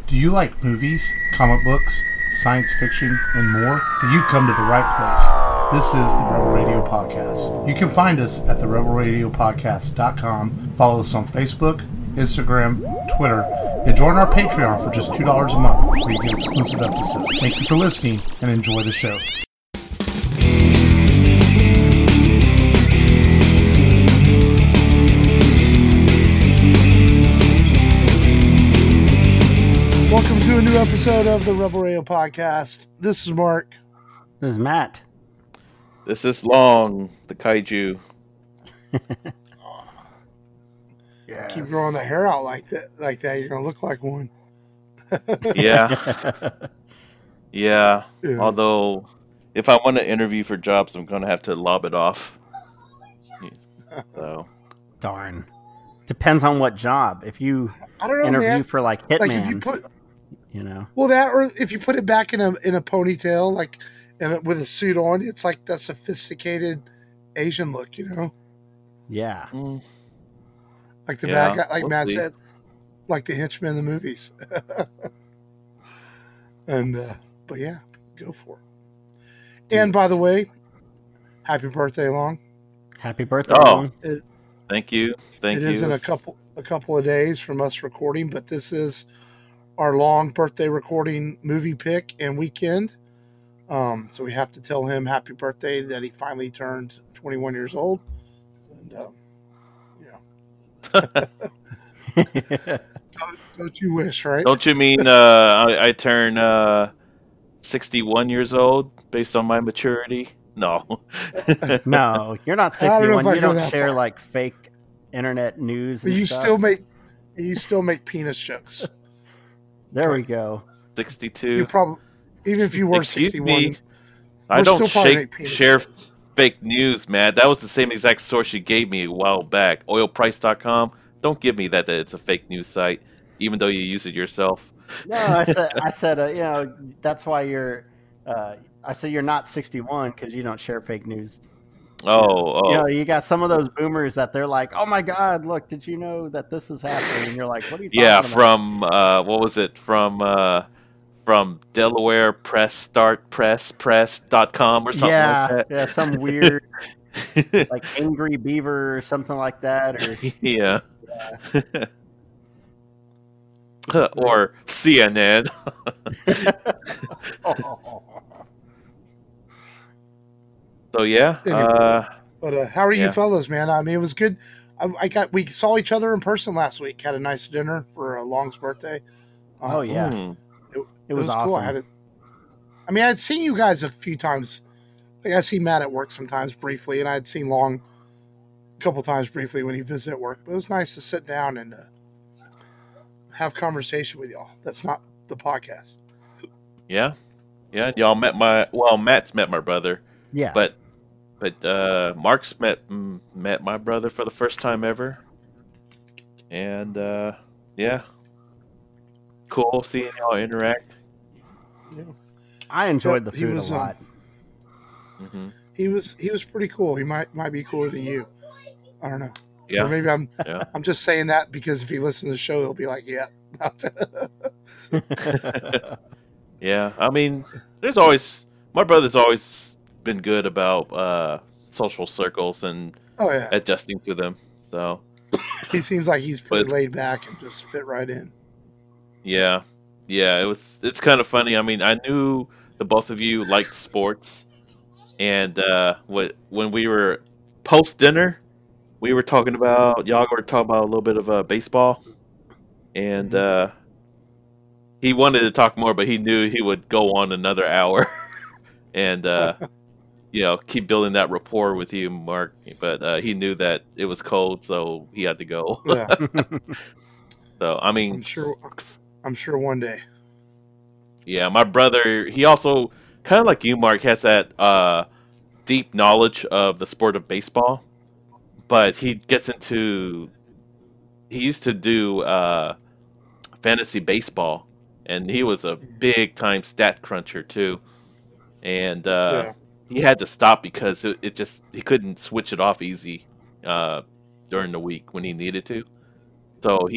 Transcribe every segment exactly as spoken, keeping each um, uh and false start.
Do you like movies, comic books, science fiction, and more? Then you've come to the right place. This is the Rebel Radio Podcast. You can find us at the rebel radio podcast dot com. Follow us on Facebook, Instagram, Twitter, and join our Patreon for just two dollars a month where you get exclusive episodes. Thank you for listening and enjoy the show. Welcome to a new episode of the Rebel Radio Podcast. This is Mark. This is Matt. This is Long, the kaiju. Yes. Keep growing the hair out like that, like that. You're gonna look like one. yeah. yeah. Yeah. Although, if I want to interview for jobs, I'm gonna have to lob it off. So. Darn. Depends on what job. If you I don't know, interview man. for like Hitman, like if you put, you know, well, that or if you put it back in a in a ponytail, like and with a suit on, it's like that sophisticated Asian look, you know. Yeah. Mm. Like the yeah, bad guy, like we'll Matt see. said, like the henchman in the movies. and uh, but yeah, go for it. Dude. And by the way, happy birthday, Long. Happy birthday, oh, Long. It, thank you, thank it you. It is in a couple a couple of days from us recording, but this is our Long birthday recording movie pick and weekend. Um, so we have to tell him happy birthday that he finally turned twenty-one years old. And um, don't, don't you wish, right? Don't you mean uh, I, I turn uh, sixty-one years old based on my maturity? No. No, you're not sixty-one. Don't you don't share far. like fake internet news and you stuff. still make you still make penis jokes. There we go. sixty-two. You probably even if you were Excuse sixty-one. Me. I don't shake, share jokes. Fake news, man. That was the same exact source you gave me a while back. oil price dot com. Don't give me that, that it's a fake news site, even though you use it yourself. No, I said, I said, uh, you know, that's why you're. Uh, I said you're not sixty-one because you don't share fake news. Oh, oh. You know, you got some of those boomers that they're like, "Oh my God, look! Did you know that this is happening?" And you're like, "What are you talking yeah, about?" from uh, what was it? From uh, from Delaware Press Start Press Press dot com or something yeah, like that. Yeah, some weird like Angry Beaver or something like that. Or yeah. yeah. Or C N N. So yeah. Anyway, uh, but uh, how are yeah. you fellows, man? I mean, it was good. I, I got we saw each other in person last week. Had a nice dinner for uh, Long's birthday. Uh, oh yeah, mm. it, it, it was, was awesome. Cool. I, had a, I mean, I'd seen you guys a few times. Like I see Matt at work sometimes briefly, and I'd seen Long a couple times briefly when he visited work. But it was nice to sit down and uh, have conversation with y'all. That's not the podcast. Yeah, yeah. Y'all met my well. Matt's met my brother. Yeah, but but uh, Mark's met met my brother for the first time ever, and uh, yeah, cool seeing y'all interact. Yeah. I enjoyed the He food was, a lot. Um, mm-hmm. He was he was pretty cool. He might might be cooler than you. I don't know. Yeah, or maybe I'm yeah. I'm just saying that because if he listens to the show, he'll be like, yeah. Yeah, I mean, there's always my brother's always been good about uh, social circles and oh yeah, adjusting to them. So he seems like he's pretty but, laid back and just fit right in. Yeah, yeah. It was. It's kind of funny. I mean, I knew the both of you liked sports, and uh, what when we were post dinner, we were talking about y'all were talking about a little bit of uh, baseball, and uh, he wanted to talk more, but he knew he would go on another hour, and uh, you know keep building that rapport with you, Mark. But uh, he knew that it was cold, so he had to go. Yeah. So I mean, I'm sure. I'm sure one day. Yeah, my brother, he also, kind of like you, Mark, has that uh, deep knowledge of the sport of baseball. But he gets into, he used to do uh, fantasy baseball. And he was a big time stat cruncher, too. And uh, Yeah. he had to stop because it, it just, he couldn't switch it off easy uh, during the week when he needed to. So he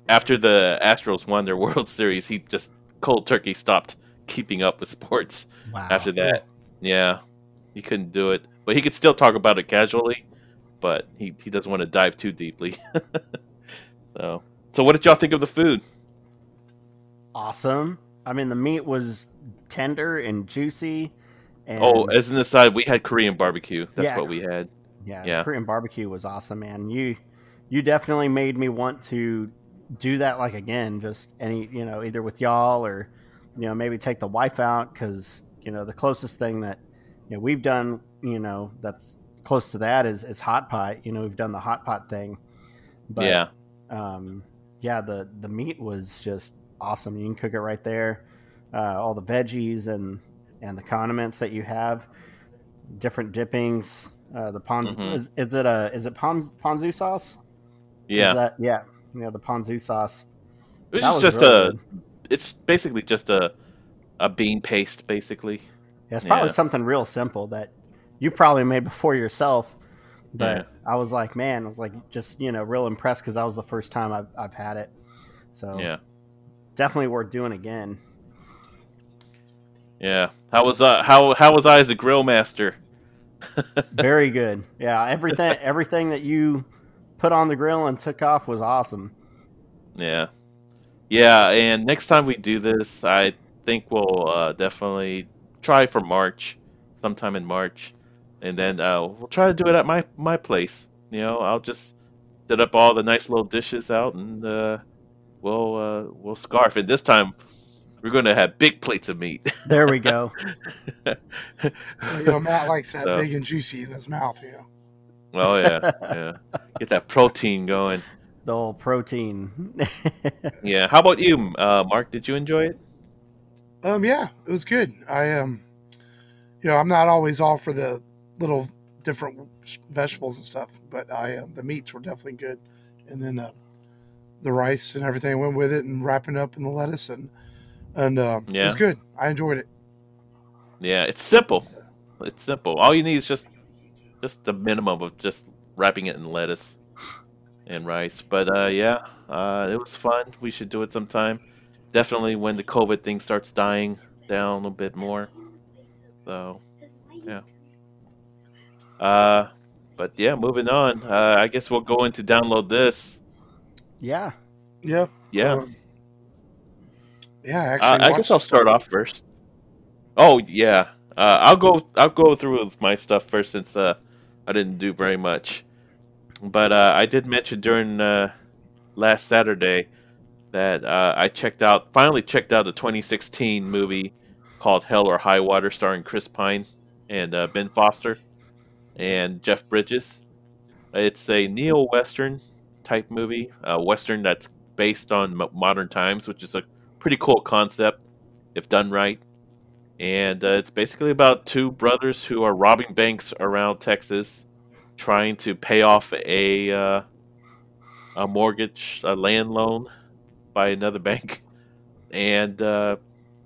after the Astros won their World Series, he just cold turkey stopped keeping up with sports. Wow. After that, yeah, he couldn't do it, but he could still talk about it casually. But he, he doesn't want to dive too deeply. so, so what did y'all think of the food? Awesome. I mean, the meat was tender and juicy. And Oh, as an aside, we had Korean barbecue. That's Yeah. what we had. yeah, yeah. the Korean barbecue was awesome, man. You you definitely made me want to do that like again. Just any, you know, either with y'all or, you know, maybe take the wife out because, you know, the closest thing that, you know, we've done, you know, that's close to that is, is hot pot. You know, we've done the hot pot thing. But, yeah. um, yeah, the, the meat was just awesome. You can cook it right there. Uh, all the veggies and, and the condiments that you have, different dippings. Uh, the ponzu Mhm. is, is it a is it pon, ponzu sauce? Yeah. Is that, yeah, yeah, the ponzu sauce. It was That just, was just really a. good. It's basically just a, a bean paste, basically. Yeah, it's probably Yeah. something real simple that you probably made before yourself. But Yeah. I was like, man, I was like, just, you know, real impressed because that was the first time I've, I've had it. So Yeah. definitely worth doing again. Yeah. How was uh, how how was I as a grill master? Very good. Yeah, everything everything that you put on the grill and took off was awesome. Yeah. Yeah, and next time we do this, I think we'll uh, definitely try for March, sometime in March, and then uh, we'll try to do it at my my place. You know, I'll just set up all the nice little dishes out, and uh, we'll uh, we'll scarf. And this time, we're going to have big plates of meat. There we go. Well, you know, Matt likes that So- big and juicy in his mouth. You know. Oh yeah, yeah. Get that protein going. The whole protein. Yeah. How about you, uh, Mark? Did you enjoy it? Um, yeah, it was good. I um, you know, I'm not always all for the little different vegetables and stuff, but I um, the meats were definitely good, and then uh, the rice and everything went with it, and wrapping up in the lettuce, and and uh, it Yeah. was good. I enjoyed it. Yeah, it's simple. It's simple. All you need is just just the minimum of just wrapping it in lettuce and rice. But uh, yeah, uh, it was fun. We should do it sometime. Definitely when the COVID thing starts dying down a bit more. So yeah. Uh, but yeah, moving on. Uh, I guess we'll go into download this. Yeah. Yeah, Yeah. um, yeah. I Uh, Actually, I watched guess I'll some start stuff. off first. Oh yeah, uh, I'll go. I'll go through with my stuff first since uh, I didn't do very much. But uh, I did mention during uh, last Saturday that uh, I checked out, finally checked out a twenty sixteen movie called Hell or High Water, starring Chris Pine and uh, Ben Foster and Jeff Bridges. It's a neo-western type movie, a western that's based on mo- modern times, which is a pretty cool concept if done right. And uh, it's basically about two brothers who are robbing banks around Texas, trying to pay off a uh, a mortgage, a land loan by another bank, and uh,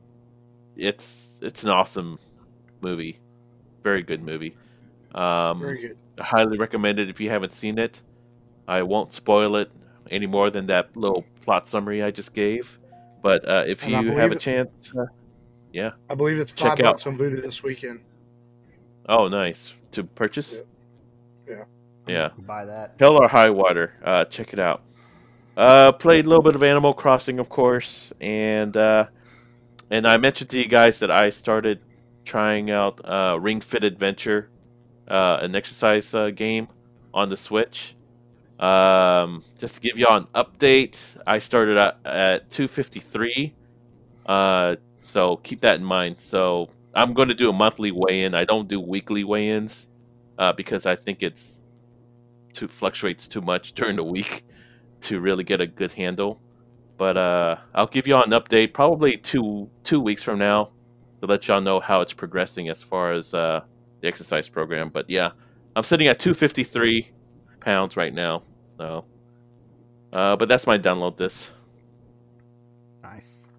it's it's an awesome movie, very good movie. Um, Very good. I highly recommend it if you haven't seen it. I won't spoil it any more than that little plot summary I just gave. But uh, if And I you have believe a it- chance, uh, yeah. I believe it's Check five out- bucks on Voodoo this weekend. Oh, nice to purchase. Yeah. Yeah. Buy that. Hell or High Water. Uh, check it out. Uh, played a little bit of Animal Crossing, of course, and uh, and I mentioned to you guys that I started trying out uh, Ring Fit Adventure, uh, an exercise uh, game on the Switch. Um, just to give you all an update, I started at, at two fifty-three. Uh, so keep that in mind. So I'm going to do a monthly weigh-in. I don't do weekly weigh-ins uh, because I think it's too fluctuates too much during the week to really get a good handle. But uh, I'll give y'all an update probably two two weeks from now to let y'all know how it's progressing as far as uh, the exercise program. But yeah, I'm sitting at two fifty-three pounds right now. So, uh, but that's my download this. Nice.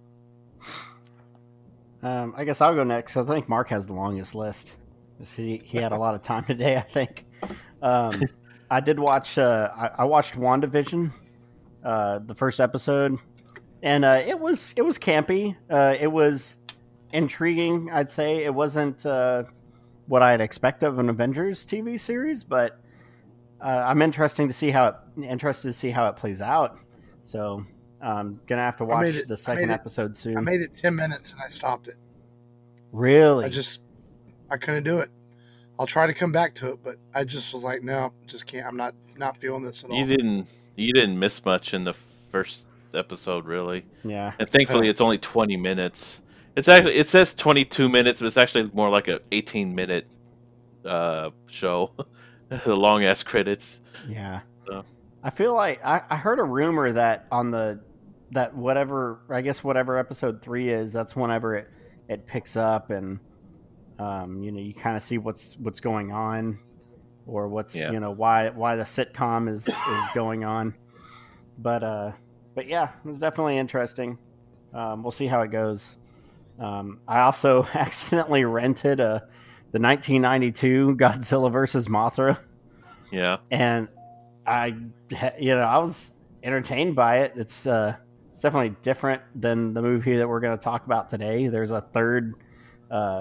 Um, I guess I'll go next. I think Mark has the longest list. He he had a lot of time today, I think. Um, I did watch. Uh, I, I watched WandaVision. uh, the first episode, and uh, it was it was campy. Uh, it was intriguing. I'd say it wasn't uh, what I'd expect of an Avengers T V series, but uh, I'm interesting to see how it, interested to see how it plays out. So I'm gonna have to watch it, the second it, episode soon. I made it ten minutes and I stopped it. Really? I just I couldn't do it. I'll try to come back to it, but I just was like, no, just can't. I'm not not feeling this at all. You didn't you didn't miss much in the first episode, really. Yeah. And thankfully, it's only twenty minutes. It's actually it says twenty-two minutes, but it's actually more like a eighteen minute uh, show. The long ass credits. Yeah. So. I feel like I, I heard a rumor that on the that whatever I guess whatever episode three is, that's whenever it, it picks up and um, you know, you kind of see what's what's going on or what's Yeah. you know why why the sitcom is, is going on. But uh but yeah, it was definitely interesting. Um, we'll see how it goes. Um, I also accidentally rented a the nineteen ninety-two Godzilla versus Mothra. Yeah. And I, you know, I was entertained by it. It's, uh, it's definitely different than the movie that we're going to talk about today. There's a third uh,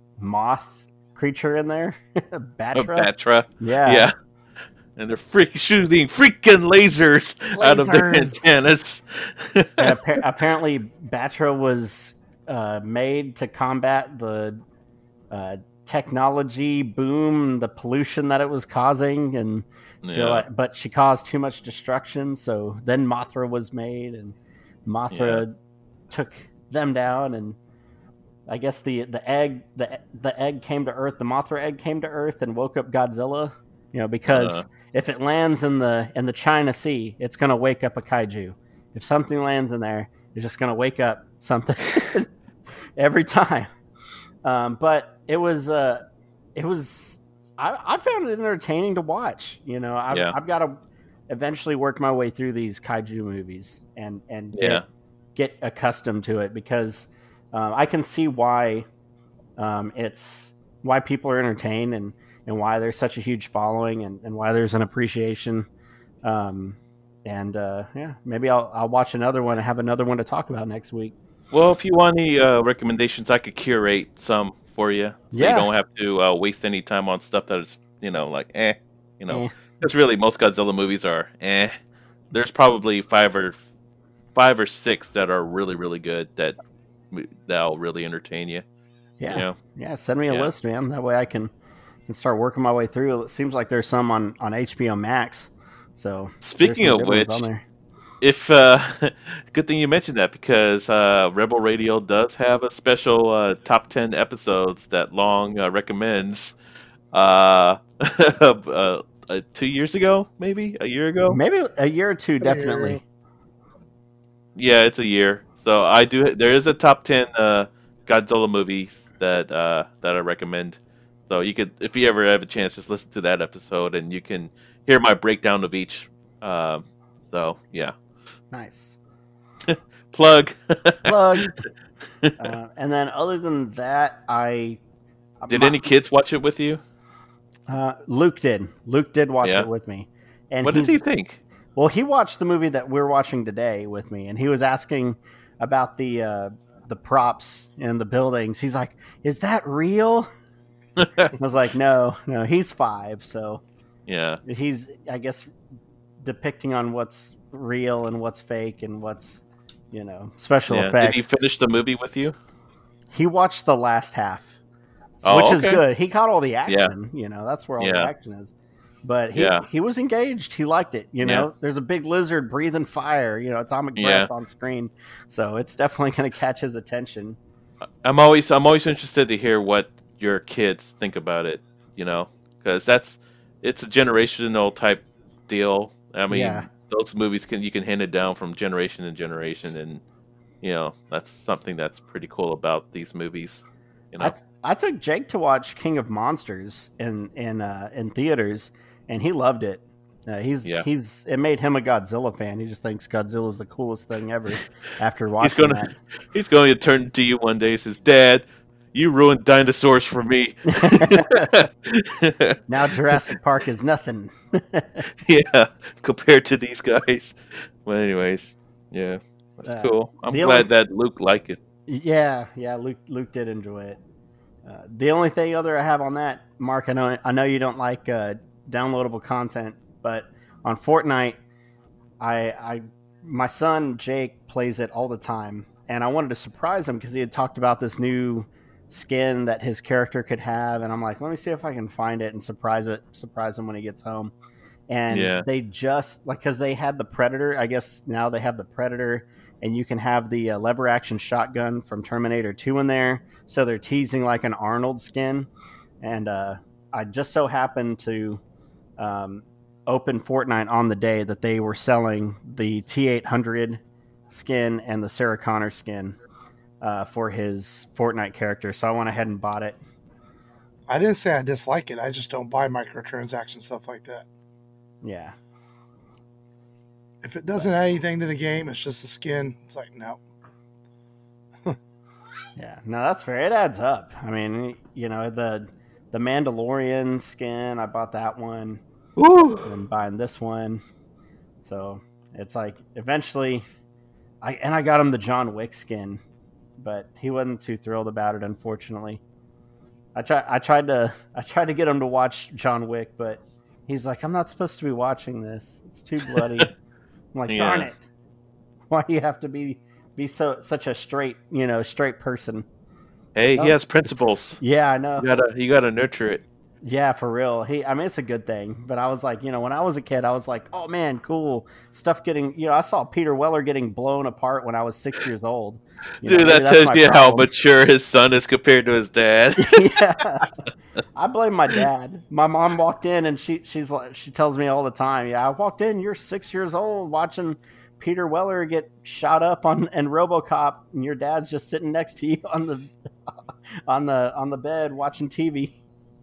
moth creature in there, Batra. Oh, Batra. Yeah, Yeah. And they're freak shooting freaking lasers, out of their Lasers. antennas. And appa- apparently, Batra was uh, made to combat the uh, technology boom, the pollution that it was causing, and she Yeah. like, but she caused too much destruction. So then Mothra was made, and Mothra took them down. And I guess the the egg the the egg came to Earth. The Mothra egg came to Earth and woke up Godzilla. You know, because Uh. if it lands in the in the China Sea, it's going to wake up a kaiju. If something lands in there, it's just going to wake up something every time. Um, but it was uh, it was I, I found it entertaining to watch. You know, I've, Yeah. I've got to eventually work my way through these kaiju movies and and get, Yeah. get accustomed to it because um, I can see why um, it's why people are entertained and, and why there's such a huge following and, and why there's an appreciation. Um, and uh, yeah, maybe I'll I'll watch another one and have another one to talk about next week. Well, if you want any uh, recommendations, I could curate some for you. So Yeah. you don't have to uh, waste any time on stuff that is, you know, like, eh. You know, Eh. because really most Godzilla movies are eh. There's probably five or five or six that are really, really good that that'll really entertain you. Yeah. You know? Yeah, send me a Yeah. list, man. That way I can, can start working my way through. It seems like there's some on, on H B O Max. So Speaking there's some of good ones which, on there. if uh, good thing you mentioned that because uh, Rebel Radio does have a special uh, top ten episodes that Long uh, recommends. Uh, uh, uh, two years ago, maybe a year ago. Maybe a year or two, A year. definitely. Yeah, it's a year. So I do. There is a top ten uh, Godzilla movies that uh, that I recommend. So you could, if you ever have a chance, just listen to that episode, and you can hear my breakdown of each. Um, so yeah, Nice. plug. Plug. uh, and then other than that, I Did my- any kids watch it with you? Uh, Luke did. Luke did watch Yeah. it with me. And What did he's- he think? Well, he watched the movie that we're watching today with me, and he was asking about the uh, the props and the buildings. He's like, "Is that real?" I was like, "No, no." He's five, so Yeah, he's, I guess, depicting on what's real and what's fake and what's, you know, special yeah. Did effects. he finish the movie with you? He watched the last half, Oh, which is okay. good. He caught all the action. You know, that's where all the Yeah. action is. But he, Yeah. he was engaged. He liked it. You know, there's a big lizard breathing fire, you know, atomic breath on screen. So it's definitely going to catch his attention. I'm always I'm always interested to hear what your kids think about it. You know, because that's it's a generational type deal. I mean, Yeah. those movies can you can hand it down from generation to generation, and you know that's something that's pretty cool about these movies. You know, I, I took Jake to watch King of Monsters in in uh, in theaters, and he loved it. Uh, he's Yeah. he's it made him a Godzilla fan. He just thinks Godzilla is the coolest thing ever. After he's watching gonna that, he's going to turn to you one day and says, "Dad, You ruined dinosaurs for me. Now Jurassic Park is nothing. Yeah, compared to these guys. Well, anyways, yeah, that's Uh, cool. I'm the glad only- that Luke liked it. Yeah, yeah. Luke Luke did enjoy it. Uh, the only thing other I have on that, Mark, I know I know you don't like uh, downloadable content, but on Fortnite, I I my son Jake plays it all the time, and I wanted to surprise him because he had talked about this new skin that his character could have, and I'm like, let me see if I can find it and surprise it surprise him when he gets home. And Yeah. they just like because they had the Predator. I guess now they have the Predator, and you can have the uh, lever action shotgun from Terminator two in there. So they're teasing like an Arnold skin, and uh, I just so happened to um, open Fortnite on the day that they were selling the T eight hundred skin and the Sarah Connor skin uh, for his Fortnite character. So I went ahead and bought it. I didn't say I dislike it. I just don't buy microtransaction stuff like that. Yeah. If it doesn't add anything to the game, it's just a skin. It's like, no. Yeah, no, that's fair. It adds up. I mean, you know, the the Mandalorian skin, I bought that one. Woo! And I'm buying this one. So it's like eventually, I and I got him the John Wick skin, but he wasn't too thrilled about it, unfortunately. I try I tried to I tried to get him to watch John Wick, but he's like, I'm not supposed to be watching this. It's too bloody. I'm like, Yeah. darn it. Why do you have to be be so such a straight, you know, straight person? Hey, Oh, he has principles. Yeah, I know. You gotta, you gotta nurture it. Yeah, for real. He, I mean, it's a good thing. But I was like, you know, when I was a kid, I was like, oh man, cool stuff. Getting, you know, I saw Peter Weller getting blown apart when I was six years old. You know, Dude, maybe that that's tells my you how problem. mature his son is compared to his dad. Yeah, I blame my dad. My mom walked in and she, she's like, she tells me all the time, yeah, I walked in, you're six years old watching Peter Weller get shot up on and RoboCop, and your dad's just sitting next to you on the on the on the bed watching T V.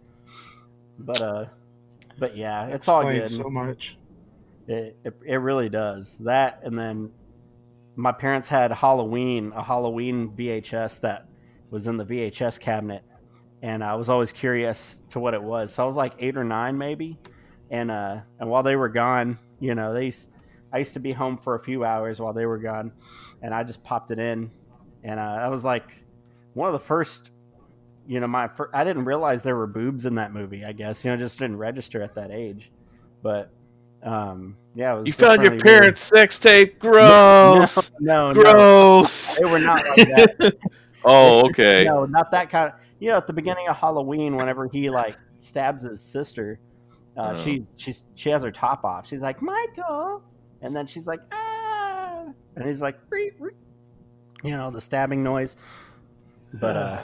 But uh, but yeah, it's all good. Explains so much. It, it it really does that. And then my parents had Halloween, a Halloween V H S that was in the V H S cabinet, and I was always curious to what it was. So I was like eight or nine maybe, and uh, and while they were gone, you know, they used, I used to be home for a few hours while they were gone, and I just popped it in, and uh, I was like one of the first. You know, my fir- I didn't realize there were boobs in that movie. I guess you know, just didn't register at that age. But um, yeah, it was You found your definitely weird. parents' sex tape. Gross. No, no, no, Gross. they were not like that. Oh, okay. No, not that kind of. You know, at the beginning of Halloween, whenever he like stabs his sister, uh, Oh. she she's she has her top off. She's like Michael, and then she's like ah, and he's like "Ree, ree." You know, the stabbing noise. But uh,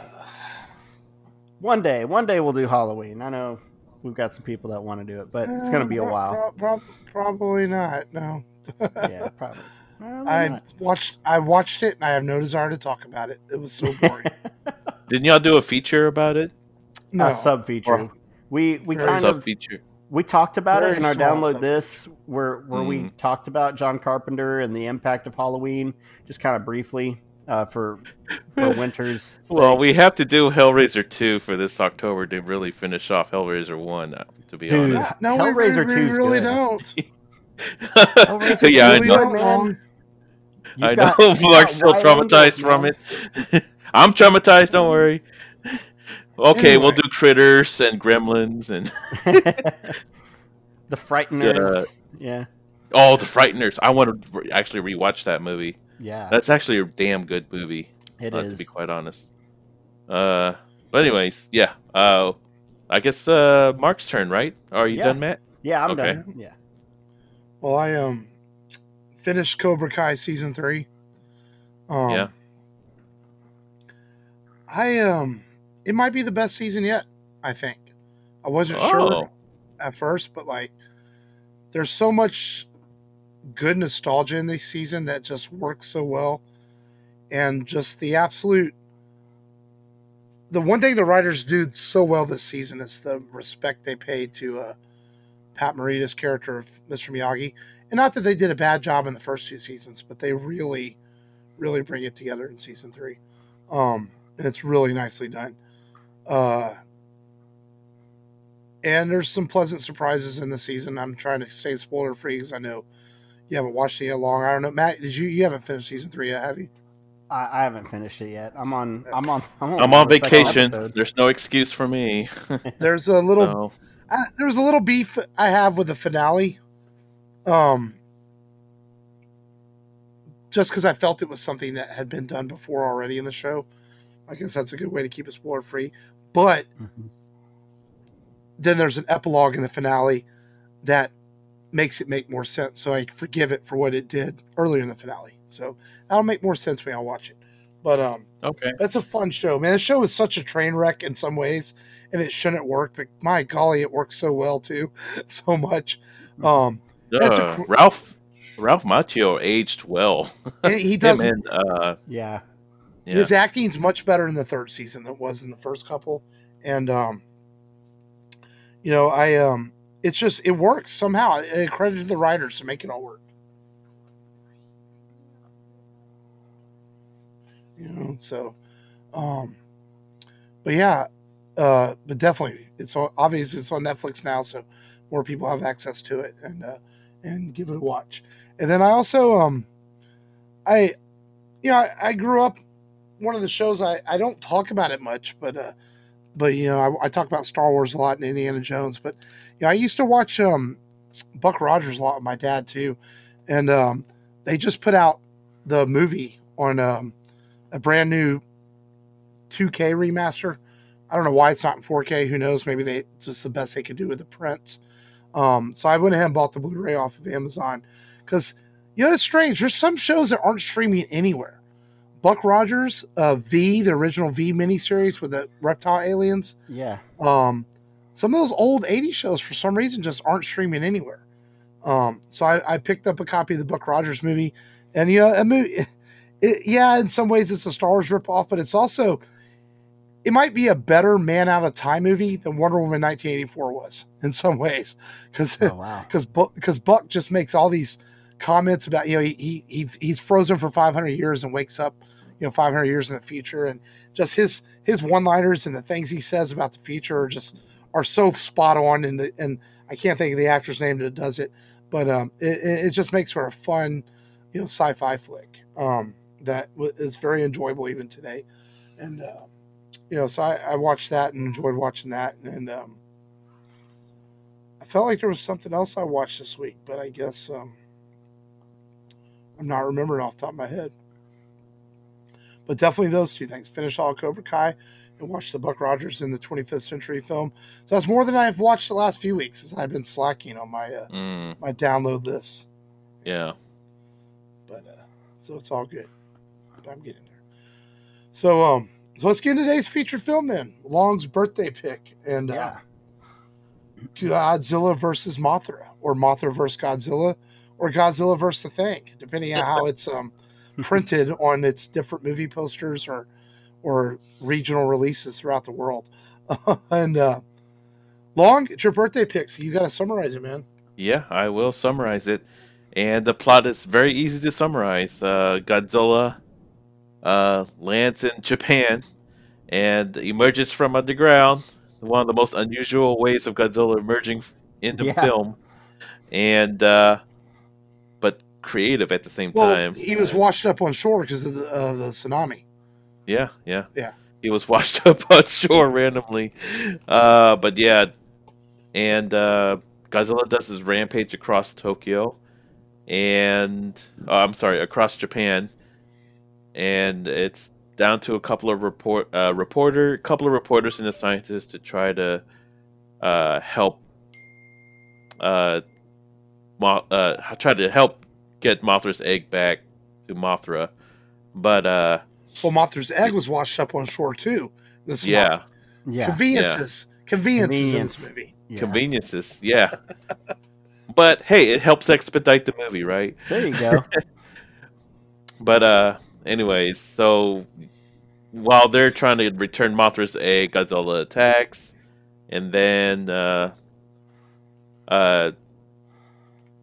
one day, one day we'll do Halloween. I know we've got some people that want to do it, but it's going to be a Uh, while. pro- pro- probably not. No. Yeah, probably. Well, I not. watched. I watched it, and I have no desire to talk about it. It was so boring. Didn't y'all do a feature about it? No. A sub feature. Or- We we Very kind Sub of feature. we talked about Very it in our small download sub- this where where we Mm. talked about John Carpenter and the impact of Halloween, just kind of briefly uh, for for Winter's. Well, sake. we have to do Hellraiser two for this October to really finish off Hellraiser one, uh, to be Dude. honest. No, Hellraiser we, we, two we is really good. don't. Hellraiser yeah, I two we is know. good, don't, man. Long. You've I got- know. you've Mark's got still Wild traumatized Angels, from man. it. I'm traumatized. Don't worry. Okay, we'll Anyway. do Critters and Gremlins and The Frighteners. Uh, yeah. oh, the Frighteners. I want to re- actually rewatch that movie. Yeah. That's actually a damn good movie. It uh, is. to be quite honest. Uh, but anyways, yeah. Uh, I guess uh, Mark's turn, right? Are you Yeah. done, Matt? Yeah, I'm Okay. done. Yeah. Well, I um finished Cobra Kai season three. Um, Yeah. I um, it might be the best season yet. I think. I wasn't Oh. sure at first, but like, there's so much good nostalgia in this season that just works so well, and just the absolute. The one thing the writers do so well this season is the respect they pay to uh, Pat Morita's character of Mister Miyagi. And not that they did a bad job in the first two seasons, but they really, really bring it together in season three. Um, and it's really nicely done. Uh, and there's some pleasant surprises in the season. I'm trying to stay spoiler free because I know you haven't watched it yet long. I don't know, Matt. Did you? You haven't finished season three yet, have you? I, I haven't finished it yet. I'm on. I'm on. I'm on, I'm on the second vacation. episode. There's no excuse for me. There's a little. No. I, there's a little beef I have with the finale. Um, just because I felt it was something that had been done before already in the show. I guess that's a good way to keep it spoiler free. But Mhm. then there's an epilogue in the finale that makes it make more sense. So I forgive it for what it did earlier in the finale. So that'll make more sense when I watch it. But um, Okay. it's a fun show, man. The show is such a train wreck in some ways, and it shouldn't work. But my golly, it works so well too, so much. Um, That's a Uh, cr- Ralph Ralph Macchio aged well. and he Him does. and uh, Yeah. yeah. His acting's much better in the third season than it was in the first couple, and um, you know, I um, it's just it works somehow. I credit to the writers to make it all work. You know, so, um, but yeah, uh, but definitely, it's on, obviously it's on Netflix now, so more people have access to it and uh, and give it a watch. And then I also um, I, you know, I, I grew up. One of the shows I, I don't talk about it much, but uh, but you know I, I talk about Star Wars a lot and Indiana Jones. But you know, I used to watch um, Buck Rogers a lot with my dad too, and um, they just put out the movie on um, a brand new two K remaster. I don't know why it's not in four K. Who knows? Maybe they it's just the best they could do with the prints. Um, so I went ahead and bought the Blu-ray off of Amazon because you know it's strange. There's some shows that aren't streaming anywhere. Buck Rogers, uh, V, the original V miniseries with the reptile aliens. Yeah. Um, some of those old eighties shows, for some reason, just aren't streaming anywhere. Um, so I, I picked up a copy of the Buck Rogers movie, and you know, a movie, it, it, yeah, in some ways it's a Star Wars ripoff, but it's also it might be a better Man Out of Time movie than Wonder Woman nineteen eighty-four was in some ways, because Oh wow. because because Buck just makes all these comments about you know he, he he he's frozen for five hundred years and wakes up you know five hundred years in the future, and just his his one-liners and the things he says about the future are just are so spot on, and the and I can't think of the actor's name that does it, but um it, it just makes for a fun you know sci-fi flick um that is very enjoyable even today, and uh, you know so I, I watched that and enjoyed watching that, and um I felt like there was something else I watched this week, but I guess um I'm not remembering off the top of my head. But definitely those two things. Finish all Cobra Kai and watch the Buck Rogers in the twenty-fifth Century film. So that's more than I've watched the last few weeks as I've been slacking on my uh, Mm, my download list. yeah. But uh, so it's all good. But I'm getting there. So um, so let's get into today's featured film then. Long's birthday pick and uh, Yeah. Godzilla versus Mothra, or Mothra versus Godzilla, or Godzilla versus the Thing, depending on how it's um, printed on its different movie posters or or regional releases throughout the world. and uh, Long, it's your birthday pick, so you got to summarize it, man. Yeah, I will summarize it. And the plot is very easy to summarize. Uh, Godzilla uh, lands in Japan and emerges from underground. One of the most unusual ways of Godzilla emerging into Yeah. film, and uh, but creative at the same Well, time. he was washed up on shore because of the, uh, the tsunami. Yeah, yeah, Yeah. He was washed up on shore randomly, uh, but yeah, and uh, Godzilla does his rampage across Tokyo, and oh, I'm sorry, across Japan, and it's down to a couple of report uh, reporter, couple of reporters and a scientist to try to uh, help uh, Mo- uh, try to help get Mothra's egg back to Mothra, but uh, Well, Mothra's egg was washed up on shore too. The tsunami. yeah, Yeah. Conveniences. Conveniences in this Convenience. movie. Yeah. conveniences, yeah. But hey, it helps expedite the movie, right? There you go. But uh, anyways, so while they're trying to return Mothra's egg, Godzilla attacks, and then uh, uh,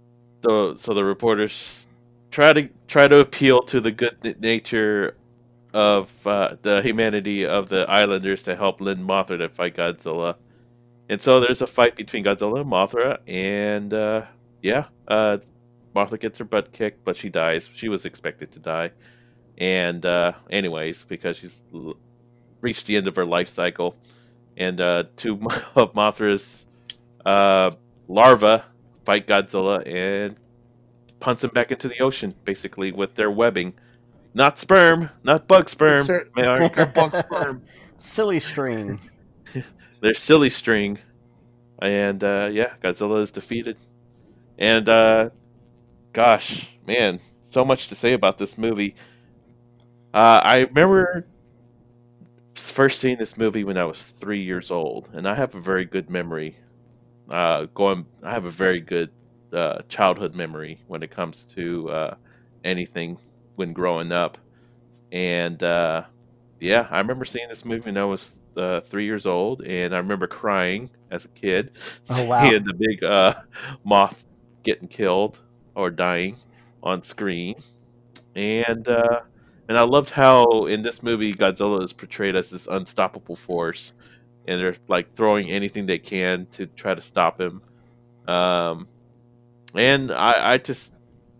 the so the reporters try to try to appeal to the good n- nature of uh, the humanity of the islanders to help lend Mothra to fight Godzilla. And so there's a fight between Godzilla and Mothra, and uh, yeah, uh, Mothra gets her butt kicked, but she dies. She was expected to die. And uh, anyways, because she's l- reached the end of her life cycle, and uh, two of Mothra's uh, larvae fight Godzilla and punts him back into the ocean, basically with their webbing. Not sperm, not bug sperm. Sir- They They're bug sperm. Silly string. They're silly string. And uh, yeah, Godzilla is defeated. And uh, gosh, man, so much to say about this movie. Uh, I remember first seeing this movie when I was three years old, and I have a very good memory. Uh, going, I have a very good uh, childhood memory when it comes to uh, anything when growing up. And uh, yeah, I remember seeing this movie when I was uh, three years old, and I remember crying as a kid, Oh, wow. seeing the big uh, moth getting killed or dying on screen. And uh, and I loved how in this movie Godzilla is portrayed as this unstoppable force, and they're like throwing anything they can to try to stop him. Um, and I, I just,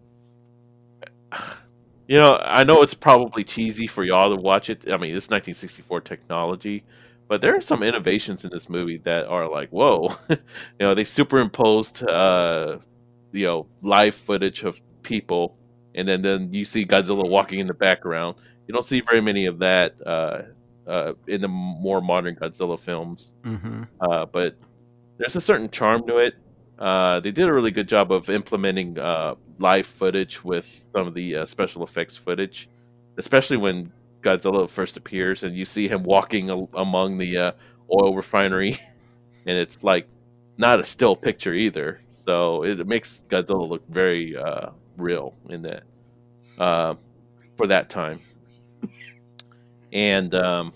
you know, I know it's probably cheesy for y'all to watch it. I mean, it's nineteen sixty-four technology, but there are some innovations in this movie that are like, whoa. You know, they superimposed, uh, you know, live footage of people, and then, then you see Godzilla walking in the background. You don't see very many of that uh, uh, in the more modern Godzilla films, Mm-hmm. uh, but there's a certain charm to it. Uh, they did a really good job of implementing uh, live footage with some of the uh, special effects footage, especially when Godzilla first appears and you see him walking a- among the uh, oil refinery, and it's like not a still picture either. So it, it makes Godzilla look very uh, real in that uh, for that time. And um,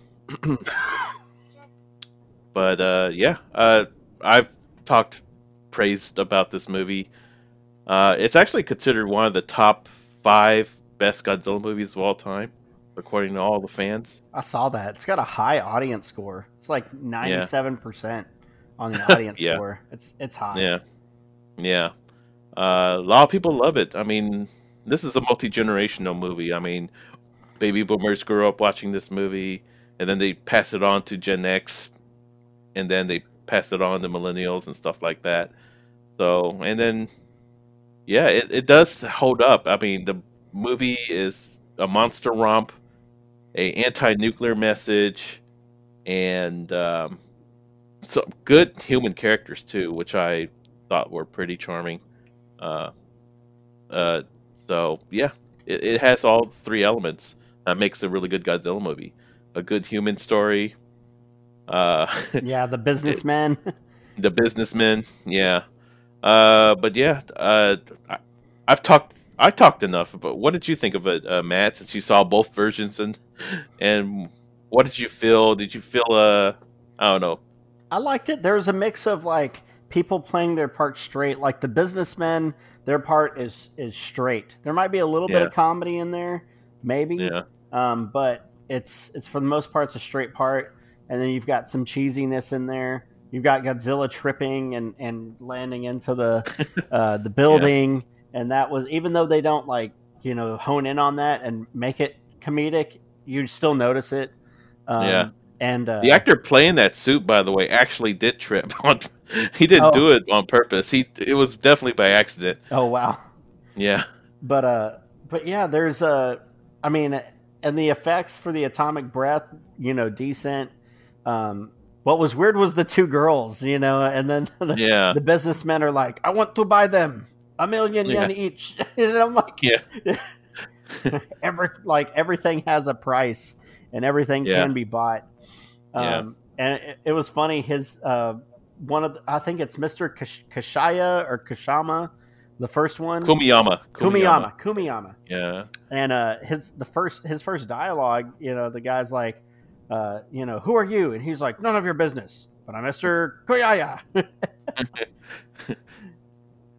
but uh, yeah, uh, I've talked praised about this movie. Uh, it's actually considered one of the top five best Godzilla movies of all time, according to all the fans. I saw that. It's got a high audience score. It's like ninety-seven percent on the audience Yeah. score. It's it's high. Yeah, yeah. Uh, a lot of people love it. I mean, this is a multi generational movie. I mean, baby boomers grew up watching this movie, and then they pass it on to Gen X, and then they pass it on to millennials and stuff like that. So, and then yeah, it, it does hold up. I mean, the movie is a monster romp, a anti-nuclear message, and um, some good human characters too, which I thought were pretty charming. Uh, uh, so yeah, it, it has all three elements that makes a really good Godzilla movie. A good human story, uh, Yeah, the businessmen. the businessman, yeah. Uh, but yeah, uh, I, I've talked. I talked enough. But what did you think of it, uh, Matt? Since you saw both versions, and and what did you feel? Did you feel? Uh, I don't know. I liked it. There was a mix of like people playing their part straight. Like the businessmen, their part is is straight. There might be a little bit Yeah. of comedy in there, maybe. Yeah, Um, but it's it's for the most part it's a straight part, and then you've got some cheesiness in there. You've got Godzilla tripping and, and landing into the uh, the building, and that was, even though they don't like you know hone in on that and make it comedic, you still notice it. Um, Yeah. and uh, the actor playing that suit, by the way, actually did trip. On, he didn't Oh. do it on purpose. He it was definitely by accident. oh wow, Yeah, but uh, but yeah, there's a, I mean, and the effects for the atomic breath, you know, decent. Um, what was weird was the two girls, you know, and then the, yeah, the businessmen are like, I want to buy them a million Yeah. yen each. And I'm like, yeah, every, like everything has a price and everything Yeah. can be bought. Um, Yeah. and it, it was funny. His, uh, one of the, I think it's Mister Kash- Kashaya or Kashama, the first one. Kumiyama. Kumiyama. Kumiyama. Yeah, And uh, his the first his first dialogue, you know, the guy's like, uh, you know, who are you? And he's like, none of your business. But I'm Mister Koyaya.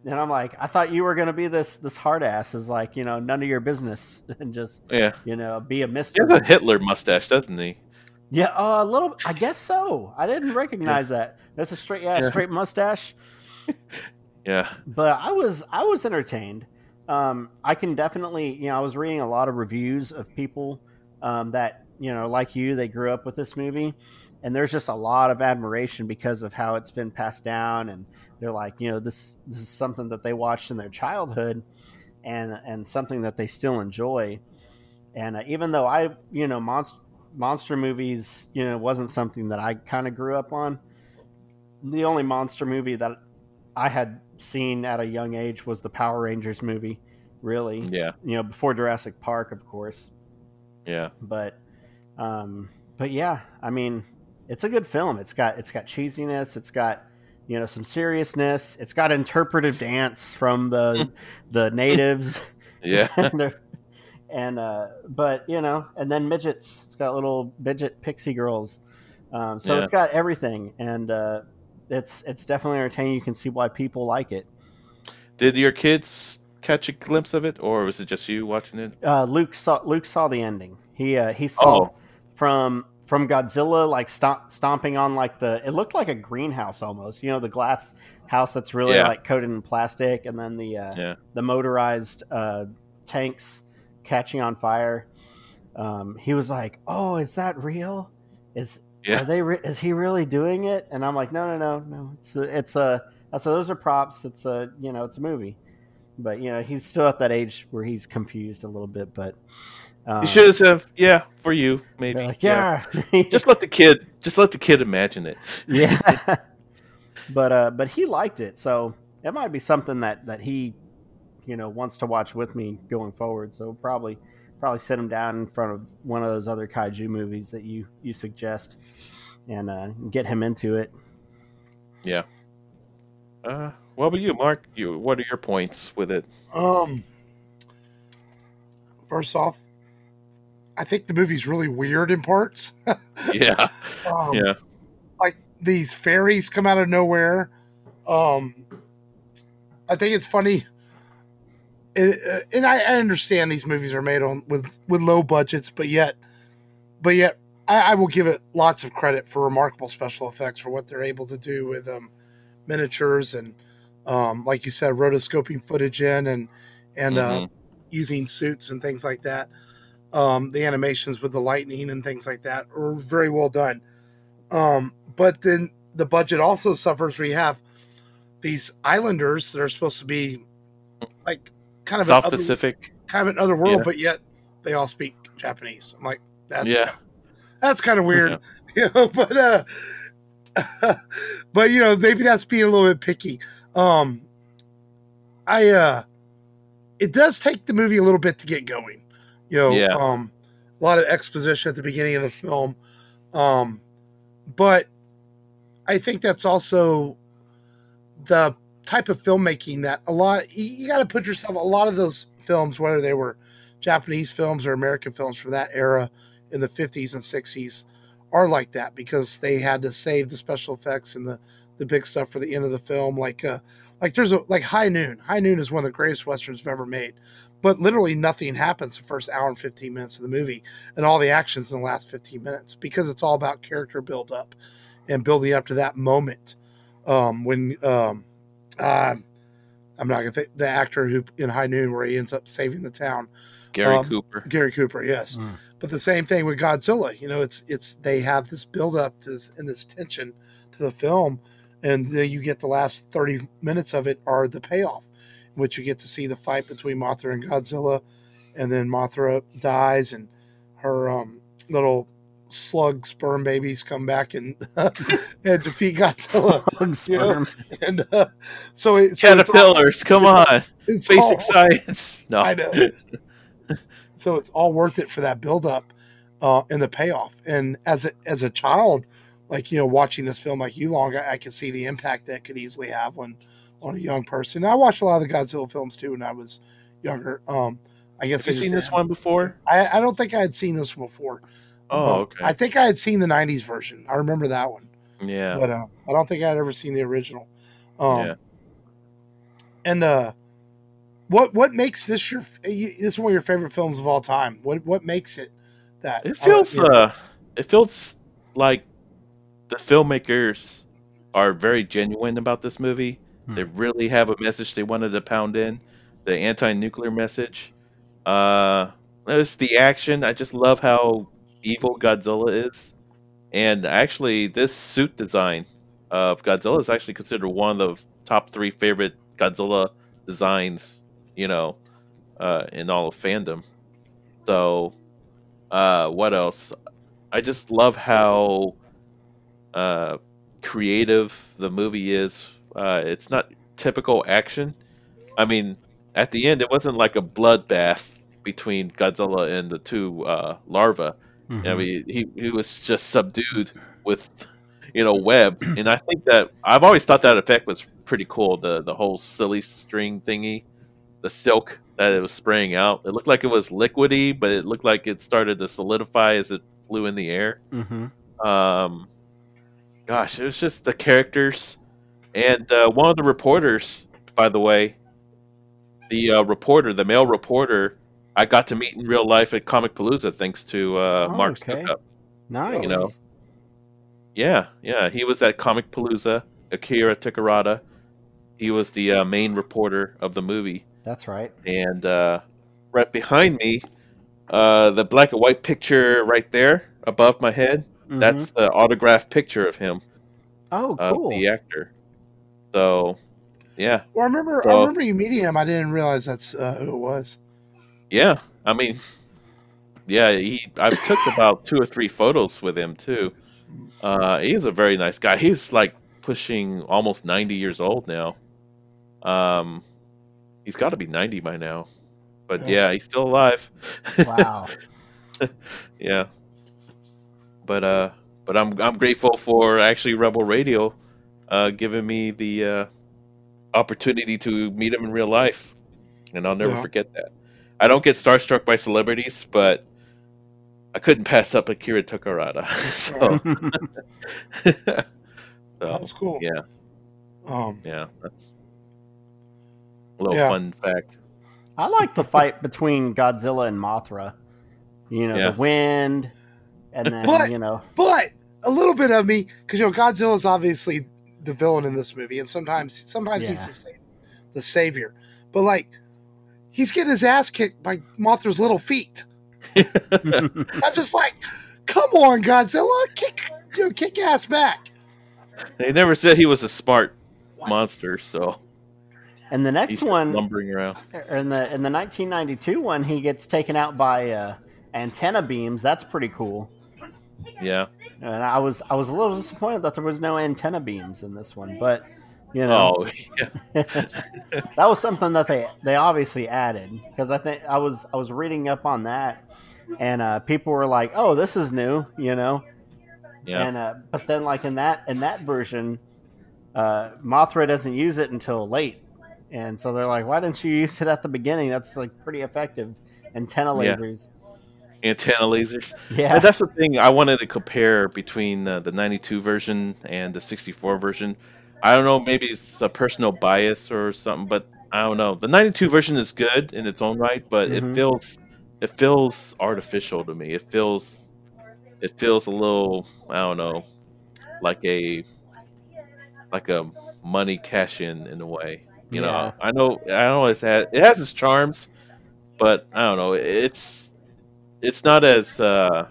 and I'm like, I thought you were gonna be this this hard ass, is like, you know, none of your business, and just Yeah, you know, be a he Mister has a Hitler mustache, doesn't he? Yeah, uh, a little. I guess so. I didn't recognize yeah. that. That's a straight, yeah, Yeah. straight mustache. Yeah, But I was, I was entertained. Um, I can definitely, you know, I was reading a lot of reviews of people um, that, you know, like you, they grew up with this movie, and there's just a lot of admiration because of how it's been passed down, and they're like, you know, this, this is something that they watched in their childhood, and and something that they still enjoy. And uh, even though I, you know, monster monster movies, you know, wasn't something that I kind of grew up on. The only monster movie that I had seen at a young age was the Power Rangers movie, really. yeah, You know, before Jurassic Park, of course. yeah. But, um, but yeah, I mean, it's a good film. It's got it's got cheesiness. It's got, you know, some seriousness. It's got interpretive dance from the the natives. Yeah. And uh, but you know, and then midgets. It's got little midget pixie girls. Um, so Yeah. it's got everything, and uh, it's it's definitely entertaining. You can see why people like it. Did your kids catch a glimpse of it, or was it just you watching it? Uh, Luke saw Luke saw the ending. He uh, he saw Oh. from from Godzilla like stomp, stomping on like the. It looked like a greenhouse almost. You know, the glass house that's really Yeah. like coated in plastic, and then the uh, Yeah. the motorized uh, tanks catching on fire. Um, he was like, "Oh, is that real? Is Yeah. are they? Re- is he really doing it?" And I'm like, "No, no, no, no. It's a, it's a. I said those are props. It's a you know, it's a movie." But you know, he's still at that age where he's confused a little bit. But um, You should have, yeah, for you maybe. they're like, yeah, Just let the kid, just let the kid imagine it. yeah. But uh, but he liked it, so it might be something that that he, you know, wants to watch with me going forward. So probably probably sit him down in front of one of those other kaiju movies that you you suggest, and uh, get him into it. Yeah. Uh, what about you, Mark? You, what are your points with it? Um, first off, I think the movie's really weird in parts. Yeah. um, Yeah. Like these fairies come out of nowhere. Um, I think it's funny. It, and I, I understand these movies are made on with, with low budgets, but yet, but yet, I, I will give it lots of credit for remarkable special effects for what they're able to do with um, miniatures and, um, like you said, rotoscoping footage in and and Mhm. uh, using suits and things like that. Um, the animations with the lightning and things like that are very well done. Um, but then the budget also suffers. We have these islanders that are supposed to be like kind of South an other, Pacific. kind of another world, Yeah. but yet they all speak Japanese. I'm like, that's Yeah. kind of, that's kind of weird, you know. But uh, but you know, maybe that's being a little bit picky. Um, I uh, it does take the movie a little bit to get going, you know. Yeah. Um, a lot of exposition at the beginning of the film, um, but I think that's also the type of filmmaking that a lot you, you got to put yourself a lot of those films, whether they were Japanese films or American films from that era in the fifties and sixties, are like that because they had to save the special effects and the the big stuff for the end of the film. Like uh like there's a like High Noon. High Noon is one of the greatest westerns I've ever made, but literally nothing happens the first hour and fifteen minutes of the movie, and all the actions in the last fifteen minutes because it's all about character build up and building up to that moment um when um Uh, I'm not gonna think the actor who in High Noon where he ends up saving the town, Gary um, Cooper. Gary Cooper, yes. Mm. But the same thing with Godzilla. You know, it's it's they have this build up to this, and this tension to the film, and then you get the last thirty minutes of it are the payoff, in which you get to see the fight between Mothra and Godzilla, and then Mothra dies, and her um, little slug sperm babies come back and and defeat Godzilla. Slug sperm. And uh, so, it, so it's all, Caterpillars, come on. it's Basic all, science. No. I know. So it's all worth it for that build up uh, and the payoff. And as a, as a child, like, you know, watching this film like you long, I, I can see the impact that could easily have on, on a young person. I watched a lot of the Godzilla films too when I was younger. Um, I guess Have you I seen just- this one before? I, I don't think I had seen this one before. Oh, Um, okay. I think I had seen the nineties version. I remember that one. Yeah. But uh, I don't think I had ever seen the original. Um, Yeah. And uh, what what makes this your this is one of your favorite films of all time? What what makes it that? It feels uh, uh, it feels like the filmmakers are very genuine about this movie. Hmm. They really have a message they wanted to pound in, the anti-nuclear message. Uh, there's the action. I just love how evil Godzilla is, and actually, this suit design of Godzilla is actually considered one of the top three favorite Godzilla designs. You know, uh, in all of fandom. So, uh, what else? I just love how uh, creative the movie is. Uh, it's not typical action. I mean, at the end, it wasn't like a bloodbath between Godzilla and the two uh, larvae. I Mhm. mean, he he was just subdued with, you know, web. And I think that I've always thought that effect was pretty cool. The the whole silly string thingy, the silk that it was spraying out. It looked like it was liquidy, but it looked like it started to solidify as it flew in the air. Mhm. Um, gosh, it was just the characters and uh, one of the reporters, by the way, the uh, reporter, the male reporter, I got to meet in real life at Comic Palooza thanks to uh, Oh, Mark okay. Stuckup. Nice. You know, yeah, yeah, he was at Comic Palooza. Akira Takarada, he was the uh, main reporter of the movie, That's right. and uh, right behind me, uh, the black and white picture right there above my head. Mhm. That's the autographed picture of him, Oh, of cool. the actor. So, yeah. Well, I remember I So, remember you meeting him. I didn't realize that's uh, who it was. yeah. I mean, yeah. He. I took about two or three photos with him too. Uh, he's a very nice guy. He's like pushing almost ninety years old now. Um, he's got to be ninety by now. But Yeah. yeah, he's still alive. Wow. Yeah. But uh, but I'm I'm grateful for actually Rebel Radio, uh, giving me the uh, opportunity to meet him in real life, and I'll never Yeah. forget that. I don't get starstruck by celebrities, but I couldn't pass up Akira Takarada. so, That so was cool. yeah, Um, yeah, that's a little Yeah. fun fact. I like the fight between Godzilla and Mothra. You know, Yeah. the wind, and then But- you know, but a little bit of me, because you know Godzilla's obviously the villain in this movie, and sometimes sometimes he's Yeah. the, sa- the savior. But like, he's getting his ass kicked by Mothra's little feet. I'm just like, come on, Godzilla, kick you know, kick ass back. They never said he was a smart monster, so and the he's next just one, lumbering around. in the in the nineteen ninety-two one, he gets taken out by uh, antenna beams. That's pretty cool. Yeah. And I was I was a little disappointed that there was no antenna beams in this one, but you know, Oh, yeah. that was something that they they obviously added, because I think I was I was reading up on that, and uh, people were like, "Oh, this is new," you know. Yeah. And uh, but then like in that in that version, uh, Mothra doesn't use it until late, and so they're like, "Why didn't you use it at the beginning? That's like pretty effective." Antenna Yeah. lasers. Antenna lasers. Yeah. But that's the thing I wanted to compare between uh, the ninety-two version and the sixty-four version. I don't know, maybe it's a personal bias or something, but I don't know. The ninety-two version is good in its own right, but Mhm. it feels it feels artificial to me. It feels it feels a little, I don't know, like a like a money cash in in a way. You Yeah. know, I know I know it's had, it has its charms, but I don't know. It's it's not as uh,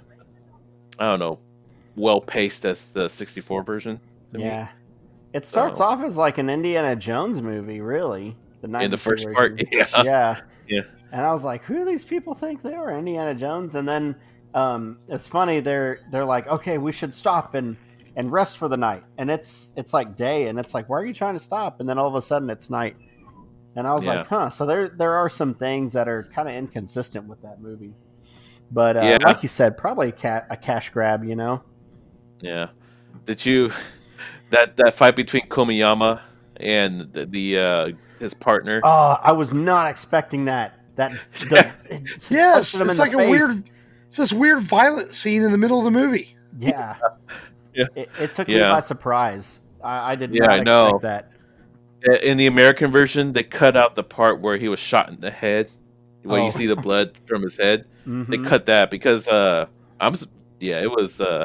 I don't know, well paced as the sixty-four version. To me. Yeah. It starts So- off as like an Indiana Jones movie, really. The In the ninety-two first version. part, yeah. Yeah. Yeah. And I was like, who do these people think they are, Indiana Jones? And then um, it's funny, they're they're like, okay, we should stop and and rest for the night. And it's it's like day, and it's like, why are you trying to stop? And then all of a sudden it's night. And I was Yeah. like, huh. So there there are some things that are kind of inconsistent with that movie. But uh, Yeah. like you said, probably a, ca- a cash grab, you know? Yeah. Did you that that fight between Komiyama and the, the uh, his partner? Oh, I was not expecting that. That the, it Yes, punched him in it's the like a face. weird, it's this weird violent scene in the middle of the movie. Yeah. Yeah. It, it took me Yeah. by surprise. I, I did Yeah, not I know. expect that. In the American version, they cut out the part where he was shot in the head, where Oh. you see the blood from his head. Mhm. They cut that because uh, I'm s- yeah, it was uh,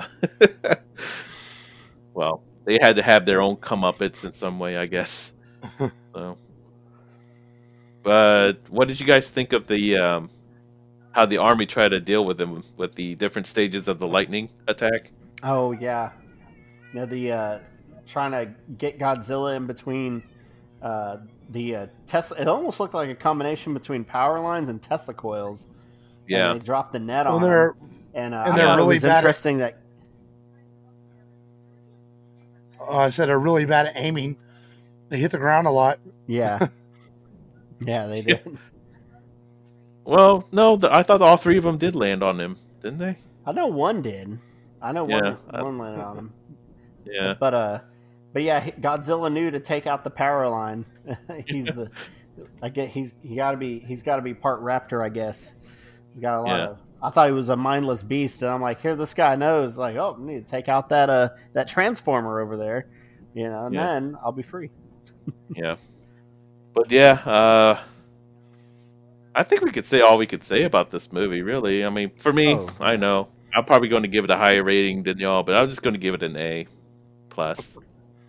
well, they had to have their own comeuppance in some way, I guess. So, but what did you guys think of the um, how the army tried to deal with him with the different stages of the lightning attack? Oh yeah, yeah. The uh, trying to get Godzilla in between uh, the uh, Tesla. It almost looked like a combination between power lines and Tesla coils. Yeah, And they dropped the net Well, on they're him. And, uh, and I they're thought really it was bad at- interesting that uh, I said are really bad at aiming. They hit the ground a lot. yeah, yeah, they did. well, no, the, I thought all three of them did land on him, didn't they? I know one did. I know Yeah, one I- one landed on him. Yeah, But uh, but yeah, he- Godzilla knew to take out the power line. he's the, I get he's he got to be he's got to be part raptor, I guess. He got a lot Yeah. of. I thought he was a mindless beast, and I'm like, here, this guy knows, like, oh, I need to take out that uh that transformer over there, you know, and Yeah. then I'll be free. yeah. But yeah, uh, I think we could say all we could say about this movie. Really, I mean, for me, Oh. I know I'm probably going to give it a higher rating than y'all, but I'm just going to give it an A plus.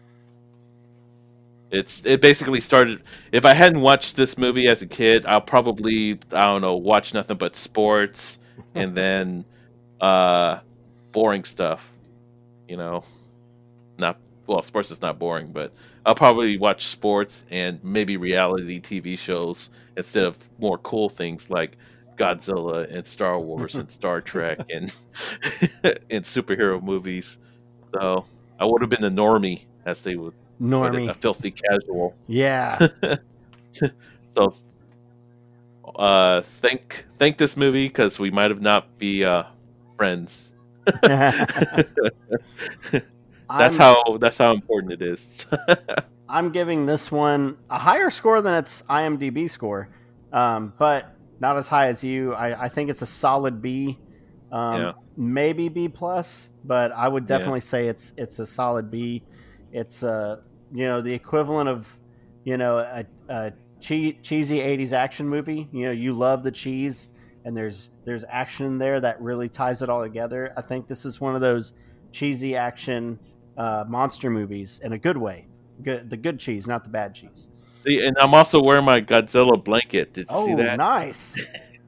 It's it basically started. If I hadn't watched this movie as a kid, I'll probably I don't know watch nothing but sports and then uh, boring stuff. You know, not well, sports is not boring, but I'll probably watch sports and maybe reality T V shows instead of more cool things like Godzilla and Star Wars and Star Trek and and superhero movies. So I would have been the normie, as they would put it, Normie, a filthy casual. yeah, So uh, thank thank this movie because we might have not be uh, friends. That's I'm, how that's how important it is. I'm giving this one a higher score than its IMDb score, um, but not as high as you. I, I think it's a solid B, um, Yeah. maybe B plus, but I would Yeah. definitely say it's it's a solid B. It's uh you know the equivalent of you know a, a che- cheesy eighties action movie. You know you love the cheese, and there's there's action there that really ties it all together. I think this is one of those cheesy action uh, monster movies in a good way. Good, the good cheese, not the bad cheese. See, and I'm also wearing my Godzilla blanket. Did you Oh, see that? nice!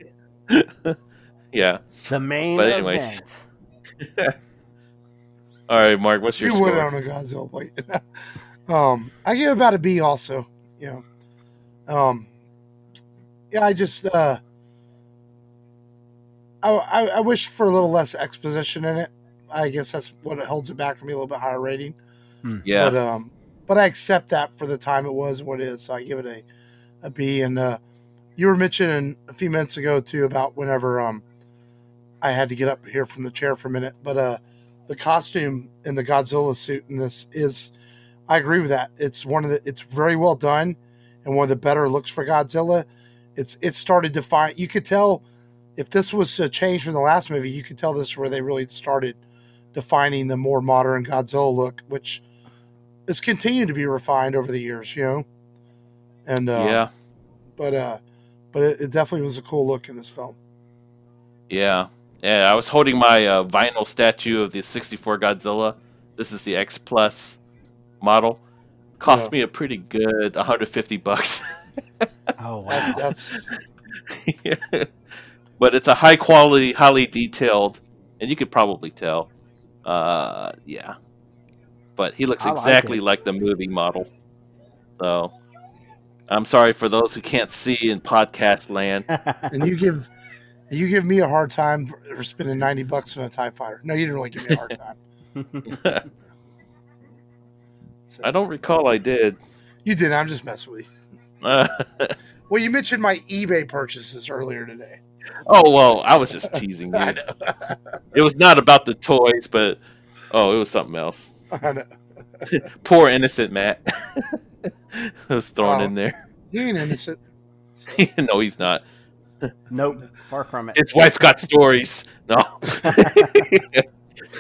Yeah. The main But anyways. event. All right, Mark. What's your You would score? on a Godzilla plate. um, I give it about a B also. You know, um, yeah, I just uh, I, I I wish for a little less exposition in it. I guess that's what it holds it back for me a little bit higher rating. Yeah. But um, but I accept that for the time it was and what it is, so I give it a a B. And uh, you were mentioning a few minutes ago too about whenever um I had to get up here from the chair for a minute, but uh, the costume in the Godzilla suit in this is, I agree with that. It's one of the, it's very well done, and one of the better looks for Godzilla. It's it started to find. You could tell if this was a change from the last movie, you could tell this is where they really started defining the more modern Godzilla look, which has continued to be refined over the years, you know. And uh, yeah. but uh, but it, it definitely was a cool look in this film. Yeah. Yeah. I was holding my uh, vinyl statue of the sixty-four Godzilla. This is the X Plus model. Cost Yeah. me a pretty good one hundred fifty bucks. Oh That, wow! that's Yeah. But it's a high quality, highly detailed, and you could probably tell. Uh, yeah. But he looks I like exactly it. like the movie model. So I'm sorry for those who can't see in podcast land. and you give you give me a hard time for, for spending ninety bucks on a TIE fighter. No, you didn't really give me a hard time. So, I don't recall I did. you did. I'm just messing with you. Uh, Well, you mentioned my eBay purchases earlier today. oh well, I was just teasing I you. know. It was not about the toys, but oh, it was something else. I know. Poor innocent Matt. It was thrown Oh. in there. He ain't innocent. No, he's not. Nope, far from it. His wife got stories. No.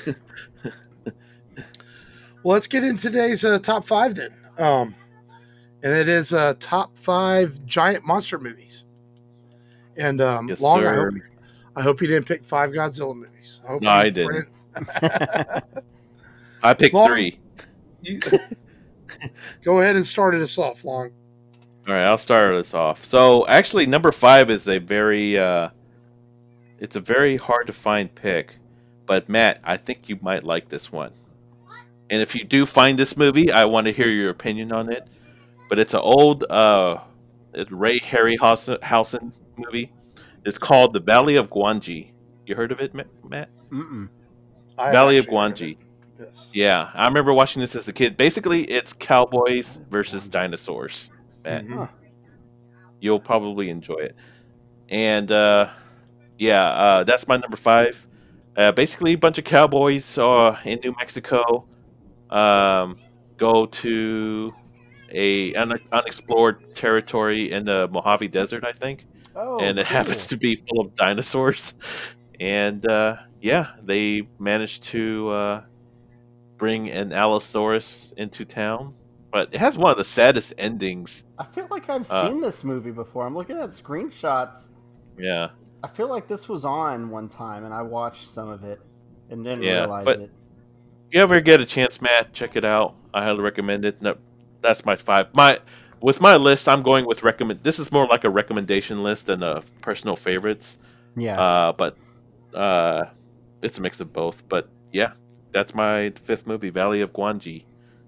Well, let's get into today's uh, top five then. Um, and it is uh, top five giant monster movies. And um, Yes, Long, I sir. hope, I hope you didn't pick five Godzilla movies. I hope No, you I didn't. printed- I picked Long- three. you- Go ahead and start us off, Long. All right, I'll start us off. So actually, number five is a very, uh, it's a very hard to find pick. But Matt, I think you might like this one. And if you do find this movie, I want to hear your opinion on it. But it's an old uh, it's Ray Harryhausen movie. It's called The Valley of Gwangi. You heard of it, Ma- Matt? Mm-mm. I have Valley of actually heard Gwangi. it. Yes. Yeah, I remember watching this as a kid. Basically, it's cowboys versus dinosaurs. Matt, Mhm. Huh. you'll probably enjoy it. And uh, yeah, uh, that's my number five. Uh, basically, a bunch of cowboys uh, in New Mexico um, go to a un- unexplored territory in the Mojave Desert, I think, Oh, and it cool. happens to be full of dinosaurs. And uh, yeah, they managed to uh, bring an Allosaurus into town, but it has one of the saddest endings. I feel like I've Uh, seen this movie before. I'm looking at screenshots. Yeah, I feel like this was on one time, and I watched some of it and didn't Yeah, realize but- it. if you ever get a chance, Matt, check it out. I highly recommend it. No, that's my five. My with my list, I'm going with recommend. This is more like a recommendation list than a personal favorites. Yeah. Uh, but uh, it's a mix of both. But yeah, that's my fifth movie, Valley of Gwangi.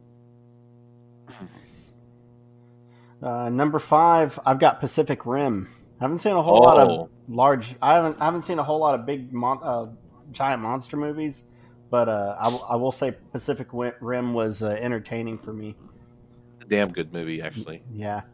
Nice. Uh, number five, I've got Pacific Rim. I haven't seen a whole lot Oh. of large. I haven't. I haven't seen a whole lot of big, mon, uh, giant monster movies. But uh, I, w- I will say Pacific Wi- Rim was uh, entertaining for me. A damn good movie, actually. Yeah.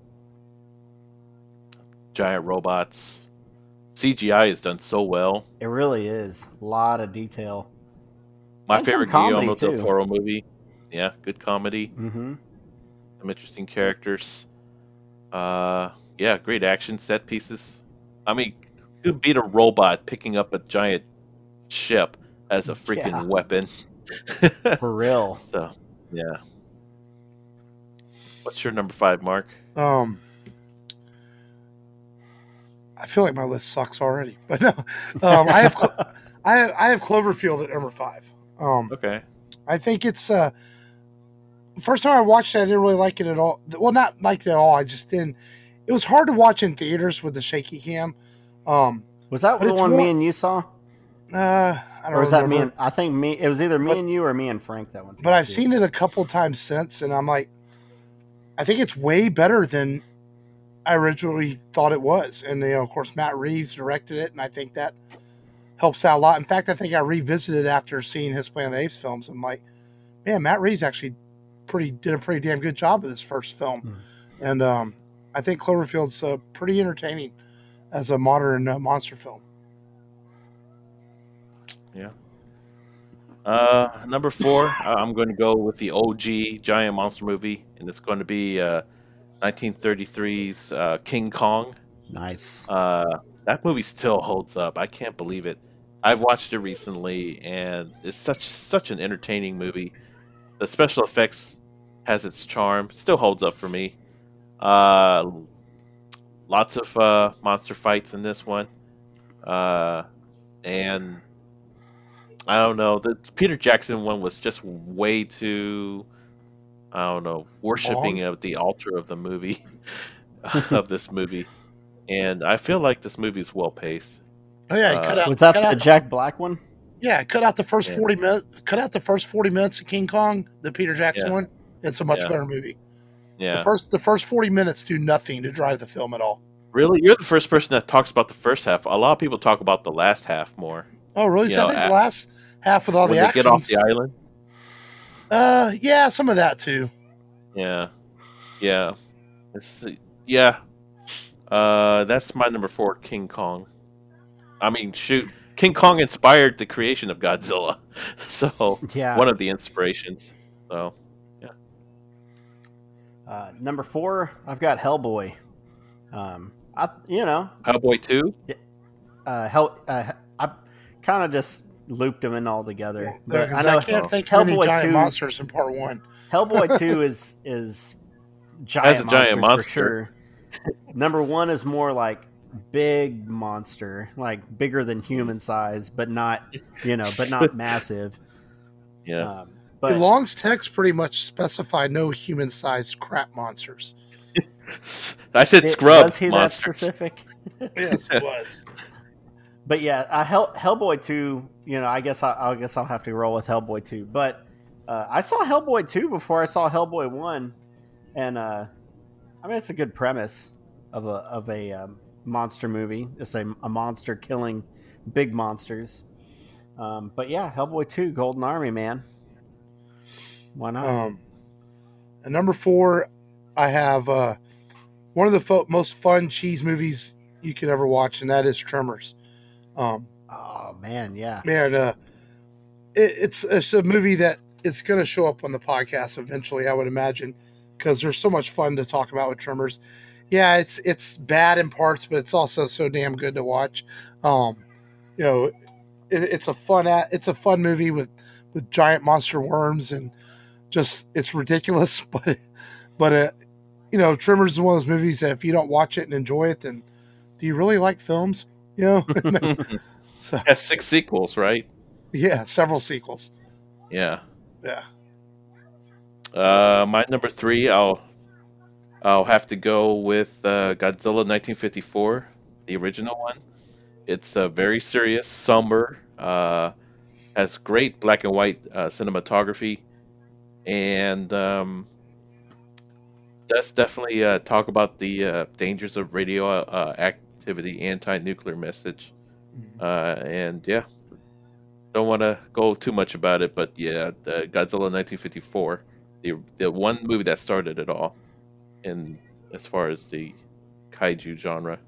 Giant robots. C G I is done so well. It really is. A lot of detail. My And some favorite comedy, Guillermo del too. Toro movie. Yeah, good comedy. Mm-hmm. Some interesting characters. Uh, yeah, great action set pieces. I mean, you could beat a robot picking up a giant ship as a freaking Yeah. weapon. For real. So, yeah. What's your number five, Mark? Um, I feel like my list sucks already, but no. Um, I have Clo- I have, I have Cloverfield at number five. Um, Okay. I think it's uh, first time I watched it, I didn't really like it at all. Well, not like it at all. I just didn't. It was hard to watch in theaters with the shaky cam. Um, Was that But the it's one more- me and you saw? uh, I don't Or was that me? remember. And, I think me. It was either me But- and you or me and Frank that one. But I've seen it a couple times since, and I'm like, I think it's way better than I originally thought it was. And you know, of course, Matt Reeves directed it, and I think that helps out a lot. In fact, I think I revisited after seeing his Planet of the Apes films. I'm like, man, Matt Reeves actually pretty did a pretty damn good job with this first film, Hmm. and um, I think Cloverfield's uh, pretty entertaining as a modern uh, monster film. Uh, number four, I- I'm going to go with the O G giant monster movie, and it's going to be uh, nineteen thirty-three's uh, King Kong. Nice. Uh, that movie still holds up. I can't believe it. I've watched it recently, and it's such such an entertaining movie. The special effects has its charm. Still holds up for me. Uh, lots of uh, monster fights in this one, uh, and I don't know. The Peter Jackson one was just way too, I don't know, worshiping Long? of the altar of the movie, of this movie. And I feel like this movie is well paced. Oh yeah, he Uh, cut out. Was that cut the out, Jack Black one? Yeah, cut out the first Yeah. forty minutes. Cut out the first forty minutes of King Kong, the Peter Jackson Yeah. one. It's a much Yeah. better movie. Yeah. The first the first forty minutes do nothing to drive the film at all. Really? You're the first person that talks about the first half. A lot of people talk about the last half more. Oh, really? You So know, I think a- the last half with all when the they actions. get off the island. Uh, yeah, some of that too. Yeah. Yeah. It's, yeah. Uh, that's my number four, King Kong. I mean, shoot. King Kong inspired the creation of Godzilla. So, Yeah. one of the inspirations. So, Uh, number four, I've got Hellboy. Um, I you know, Hellboy two? uh, Hell, uh, I kind of just looped them in all together. But Because I know I can't think of any Hellboy giant two. monsters in part one. Hellboy two is is giant As a giant monsters monster. for sure. Number one is more like big monster, like bigger than human size, but not, you know, but not massive. Yeah. Um, but Long's text pretty much specified no human-sized crap monsters. I said it, scrub was he monsters. that specific? Yes, it was. But yeah, uh, Hell, Hellboy two. You know, I guess I, I guess I'll have to roll with Hellboy two. But uh, I saw Hellboy two before I saw Hellboy one, and uh, I mean it's a good premise of a of a um, monster movie. It's a, a monster killing big monsters. Um, but yeah, Hellboy two, Golden Army, man. Why not? Um, and number four, I have uh, one of the fo- most fun cheese movies you could ever watch, and that is Tremors. Um, oh man, yeah. man, uh, it, it's it's a movie that it's going to show up on the podcast eventually, I would imagine, because there's so much fun to talk about with Tremors. Yeah, it's it's bad in parts, but it's also so damn good to watch. Um, you know, it, it's a fun it's a fun movie with, with giant monster worms, and just it's ridiculous, but but uh, you know, Tremors is one of those movies that if you don't watch it and enjoy it, then do you really like films? You know, so Has six sequels, right? yeah, several sequels. Yeah. Yeah. Uh, my number three, I'll I'll have to go with uh, Godzilla nineteen fifty-four, the original one. It's uh, very serious, somber, uh, has great black and white uh, cinematography, and um, that's definitely uh, talk about the uh, dangers of radioactivity, anti-nuclear message, uh, and yeah, don't want to go too much about it, but yeah, the Godzilla nineteen fifty-four, the the one movie that started it all, in as far as the kaiju genre.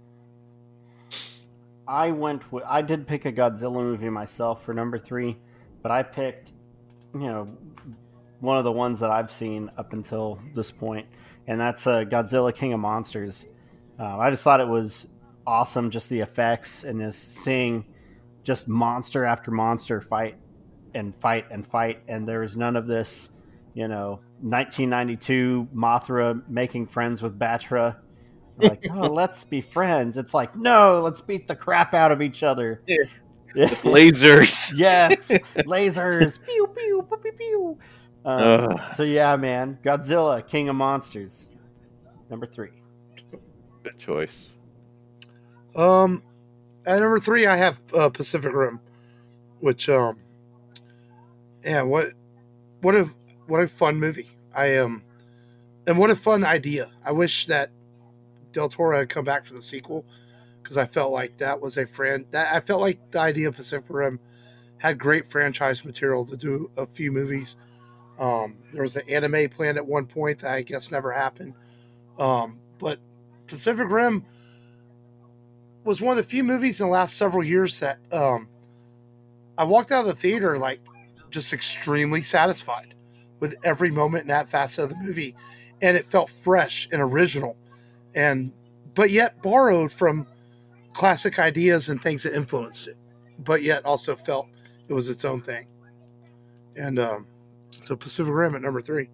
I went with, I did pick a Godzilla movie myself for number three, but I picked, you know, one of the ones that I've seen up until this point, and that's uh, Godzilla King of Monsters. Uh, I just thought it was awesome, just the effects and just seeing just monster after monster fight and fight and fight, and there was none of this, you know, nineteen ninety-two Mothra making friends with Batra. Like, oh, let's be friends. It's like, no, let's beat the crap out of each other. Yeah. With lasers. Yes, lasers. Pew, pew, pew, pew, pew. Um, so yeah, man, Godzilla, King of Monsters, number three. Good choice. Um, at number three, I have uh, Pacific Rim, which um, yeah, what what a what a fun movie. I um, and what a fun idea. I wish that Del Toro had come back for the sequel, because I felt like that was a friend that I felt like the idea of Pacific Rim had great franchise material to do a few movies. Um, there was an anime planned at one point that I guess never happened. Um, but Pacific Rim was one of the few movies in the last several years that um, I walked out of the theater like just extremely satisfied with every moment in that facet of the movie, and it felt fresh and original, and but yet borrowed from classic ideas and things that influenced it, but yet also felt it was its own thing. And um, so Pacific Rim at number three.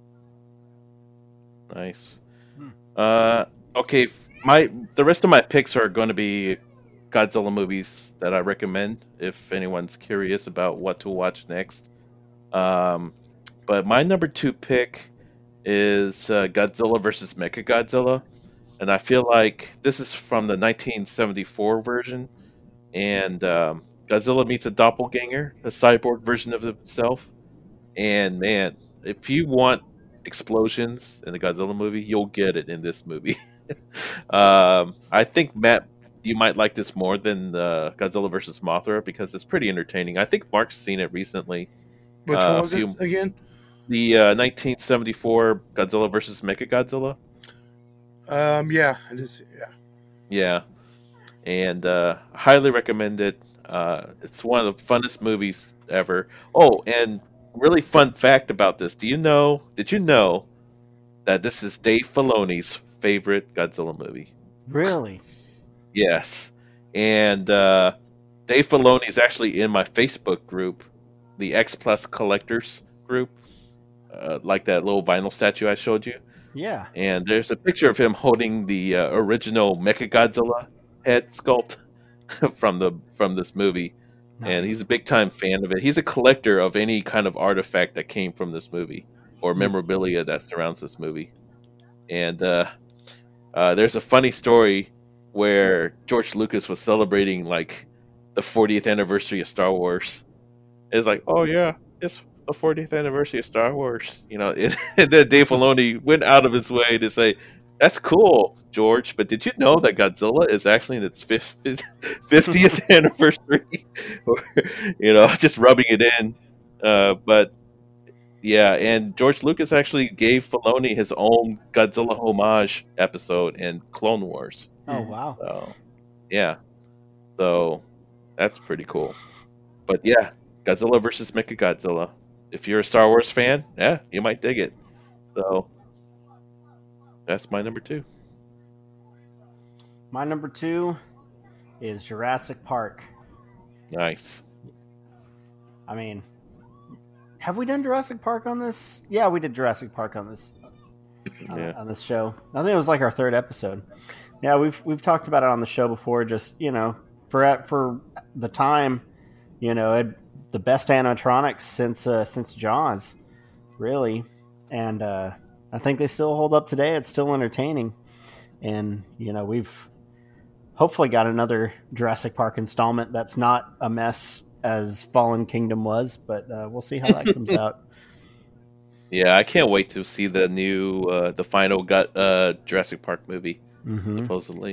Nice. Hmm. Uh, okay, my the rest of my picks are going to be Godzilla movies that I recommend if anyone's curious about what to watch next. Um, but my number two pick is uh, Godzilla versus Mechagodzilla, and I feel like this is from the nineteen seventy-four version, and um, Godzilla meets a doppelganger, a cyborg version of himself. And man, if you want explosions in the Godzilla movie, you'll get it in this movie. um, I think, Matt, you might like this more than uh, Godzilla versus Mothra because it's pretty entertaining. I think Mark's seen it recently. Which Uh, one was few- it again? The uh, nineteen seventy-four Godzilla versus Mechagodzilla. Um, yeah, it is. Yeah. Yeah, and uh, highly recommend it. Uh, it's one of the funnest movies ever. Oh, and really fun fact about this: Do you know? Did you know that this is Dave Filoni's favorite Godzilla movie? Really? Yes, and uh, Dave Filoni is actually in my Facebook group, the X Plus Collectors group, uh, like that little vinyl statue I showed you. Yeah. And there's a picture of him holding the uh, original Mechagodzilla head sculpt from the from this movie, and he's Nice. a big time fan of it. He's a collector of any kind of artifact that came from this movie or Hmm. memorabilia that surrounds this movie. And uh, uh, there's a funny story where George Lucas was celebrating like the fortieth anniversary of Star Wars. It's like, oh yeah, it's the fortieth anniversary of Star Wars, you know. And, and then Dave Filoni went out of his way to say, "That's cool, George, but did you know that Godzilla is actually in its fiftieth anniversary?" Or, you know, just rubbing it in. Uh, but yeah, and George Lucas actually gave Filoni his own Godzilla homage episode in Clone Wars. Oh wow. So yeah, so that's pretty cool. But yeah, Godzilla versus Mechagodzilla. If you're a Star Wars fan, yeah, you might dig it. So that's my number two. My number two is Jurassic Park. Nice. I mean, have we done Jurassic Park on this? Yeah, we did Jurassic Park on this on, Yeah. on this show. I think it was like our third episode. Yeah, we've we've talked about it on the show before. Just you know, for for the time, you know, it, the best animatronics since uh, since Jaws, really, and uh, I think they still hold up today. It's still entertaining, and you know, we've hopefully got another Jurassic Park installment that's not a mess as Fallen Kingdom was, but uh, we'll see how that comes out. Yeah, I can't wait to see the new, uh, the final gut uh, Jurassic Park movie, Mm-hmm. supposedly.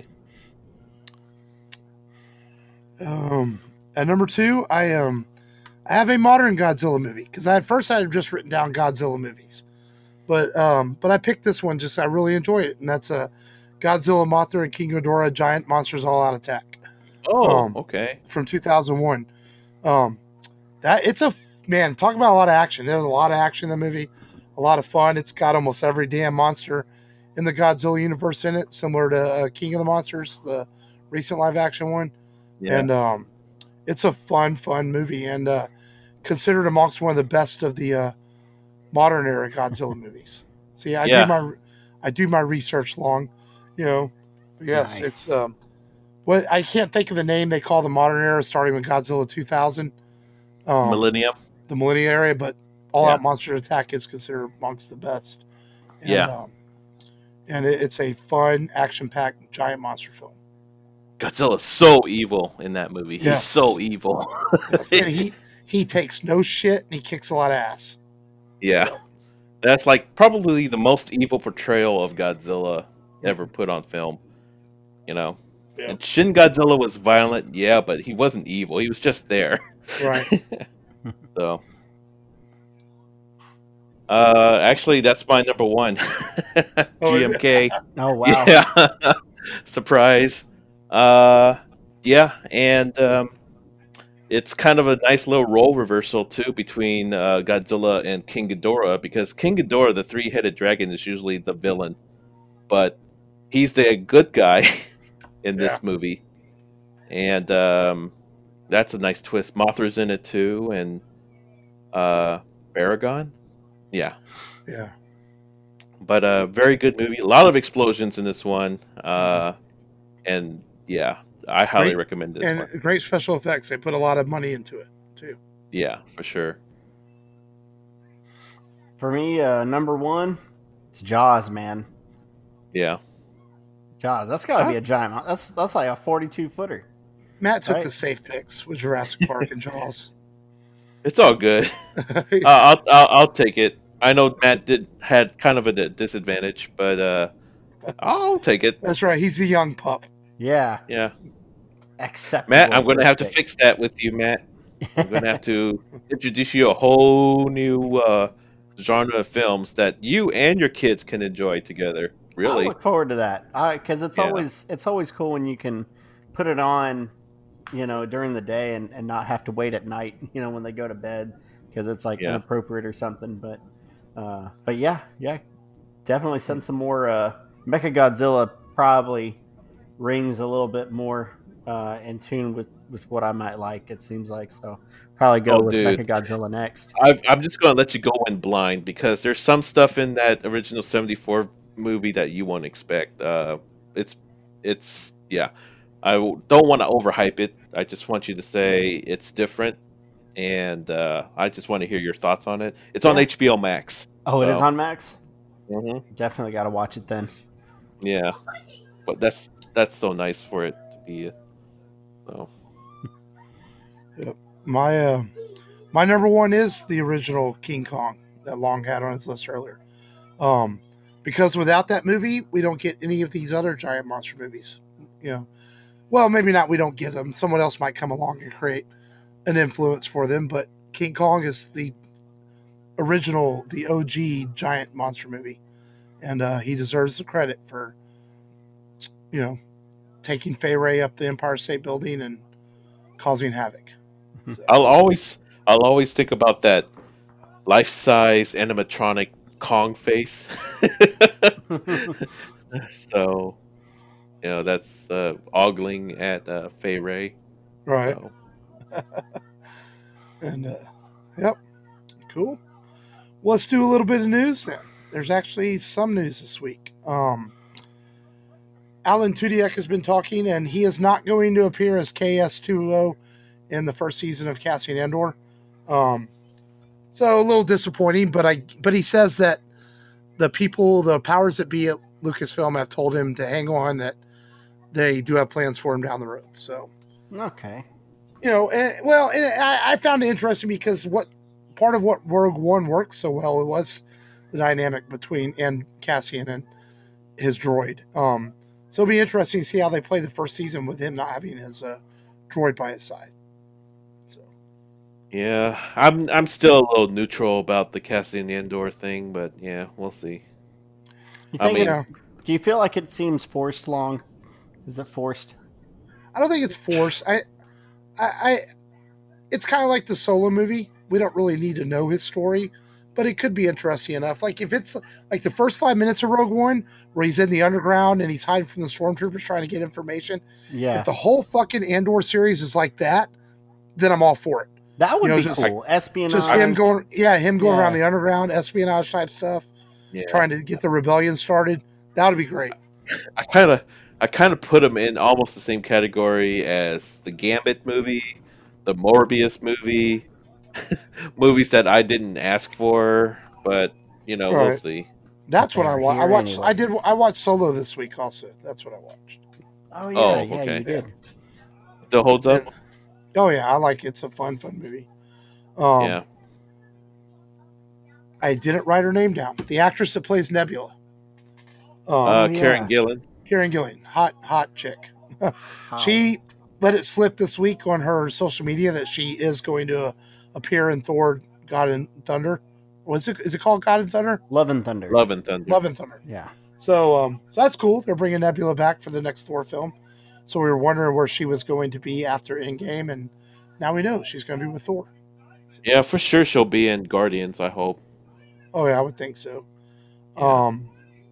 Um, at number two, I um, I have a modern Godzilla movie because I at first I had just written down Godzilla movies, but um, but I picked this one just I really enjoyed it, and that's a uh, Godzilla, Mothra, and King Ghidorah: Giant Monsters All Out Attack. Oh, um, okay. From two thousand one. Um, that it's a man. Talk about a lot of action. There's a lot of action in the movie, a lot of fun. It's got almost every damn monster in the Godzilla universe in it, similar to uh, King of the Monsters, the recent live action one. Yeah. And um, it's a fun, fun movie, and uh, considered amongst one of the best of the uh, modern era Godzilla movies. See, I Yeah. do my I do my research long, you know. But yes, Nice. it's um, what I can't think of the name they call the modern era, starting with Godzilla two thousand, um, Millennium. the Millennium era. But All Yeah. Out Monster Attack is considered amongst the best. And, Yeah. um, and it, it's a fun, action-packed giant monster film. Godzilla's so evil in that movie. He's Yes. so evil. And he he takes no shit and he kicks a lot of ass. Yeah. That's like probably the most evil portrayal of Godzilla ever put on film. You know? Yeah. And Shin Godzilla was violent, yeah, but he wasn't evil. He was just there. Right. So uh actually that's my number one. Oh, is it? G M K. Oh wow. Yeah. Surprise. Uh yeah, and um it's kind of a nice little role reversal too between uh, Godzilla and King Ghidorah, because King Ghidorah, the three-headed dragon, is usually the villain, but he's the good guy in this Yeah. movie, and um, that's a nice twist. Mothra's in it too, and uh, Baragon, yeah. Yeah. But a uh, very good movie. A lot of explosions in this one, uh, and yeah, I highly Great- recommend this And one. great special effects. They put a lot of money into it too. Yeah, for sure. For me, uh, number one, it's Jaws, man. Yeah. Jaws. That's got to be a giant. mon- That's that's like a forty-two footer. Matt took Right. the safe picks with Jurassic Park and Jaws. It's all good. Uh, I'll, I'll I'll take it. I know Matt did had kind of a di- disadvantage, but uh, I'll take it. That's right. He's the young pup. Yeah. Yeah, Acceptable. Matt, I'm going to have to pick. fix that with you, Matt. I'm going to have to introduce you a whole new uh, genre of films that you and your kids can enjoy together. I Really? look forward to that because it's Yeah. always it's always cool when you can put it on, you know, during the day and, and not have to wait at night, you know, when they go to bed because it's like Yeah. inappropriate or something. But uh, but yeah, yeah, definitely send some more. Uh, Mechagodzilla probably rings a little bit more uh, in tune with, with what I might like. It seems like so. Probably go Oh, with dude. Mechagodzilla next. I, I'm just going to let you go in blind because there's some stuff in that original seventy-four movie that you won't expect. Uh, it's it's yeah. I w- don't want to overhype it. I just want you to say it's different, and uh, I just want to hear your thoughts on it. It's on Yeah. H B O Max. Oh, it is so, on Max? mhm. Definitely got to watch it then. Yeah, but that's that's so nice for it to be. So My uh, my number one is the original King Kong that Long had on his list earlier. Um, because without that movie, we don't get any of these other giant monster movies. You know, well, maybe not. We don't get them. Someone else might come along and create an influence for them. But King Kong is the original, the O G giant monster movie, and uh, he deserves the credit for, you know, taking Fay Ray up the Empire State Building and causing havoc. So, I'll always I'll always think about that life size animatronic Kong face. So you know that's uh, ogling at uh, Fay Ray. right. So, And uh, yep, cool. Let's do a little bit of news then. There's actually some news this week. Um, Alan Tudyk has been talking, and he is not going to appear as K S two O in the first season of Cassian Andor. Um, so a little disappointing, but I but he says that the people, the powers that be at Lucasfilm, have told him to hang on, that they do have plans for him down the road. So, Okay. you know, and, well, and I, I found it interesting because what part of what Rogue One worked so well, it was the dynamic between and Cassian and his droid. Um, so it'll be interesting to see how they play the first season with him not having his uh, droid by his side. So yeah, I'm I'm still a little neutral about the Cassian Andor thing, but yeah, we'll see. You I think? mean- it, yeah, do you feel like it seems forced long? Is it forced? I don't think it's forced. I, I, I it's kind of like the Solo movie. We don't really need to know his story, but it could be interesting enough. Like if it's like the first five minutes of Rogue One, where he's in the underground and he's hiding from the stormtroopers trying to get information. Yeah, If the whole fucking Andor series is like that, then I'm all for it. that would you know, be just- cool. Espionage. Just him going, yeah, him going Yeah. around the underground, espionage type stuff, Yeah, trying to get the rebellion started. That would be great. I kind of I kind of put them in almost the same category as the Gambit movie, the Morbius movie, movies that I didn't ask for, but you know we'll Right. see. That's what I They're watched. I here watched. I did. anyways. I watched Solo this week also. That's what I watched. Oh yeah, Oh, yeah, okay. you did. Still holds up. Oh yeah, I like it. It's a fun, fun movie. Um, Yeah. I didn't write her name down. The actress that plays Nebula. Um, Uh, yeah. Karen Gillan. Karen Gillan, hot, hot chick. How? She let it slip this week on her social media that she is going to appear in Thor: God and Thunder. Was it? Is it called God and Thunder? Love and Thunder. Love and Thunder. Love and Thunder. Yeah. So, um, so that's cool. They're bringing Nebula back for the next Thor film. So we were wondering where she was going to be after Endgame, and now we know she's going to be with Thor. Yeah, for sure she'll be in Guardians. I hope. Oh yeah, I would think so. Yeah. Um,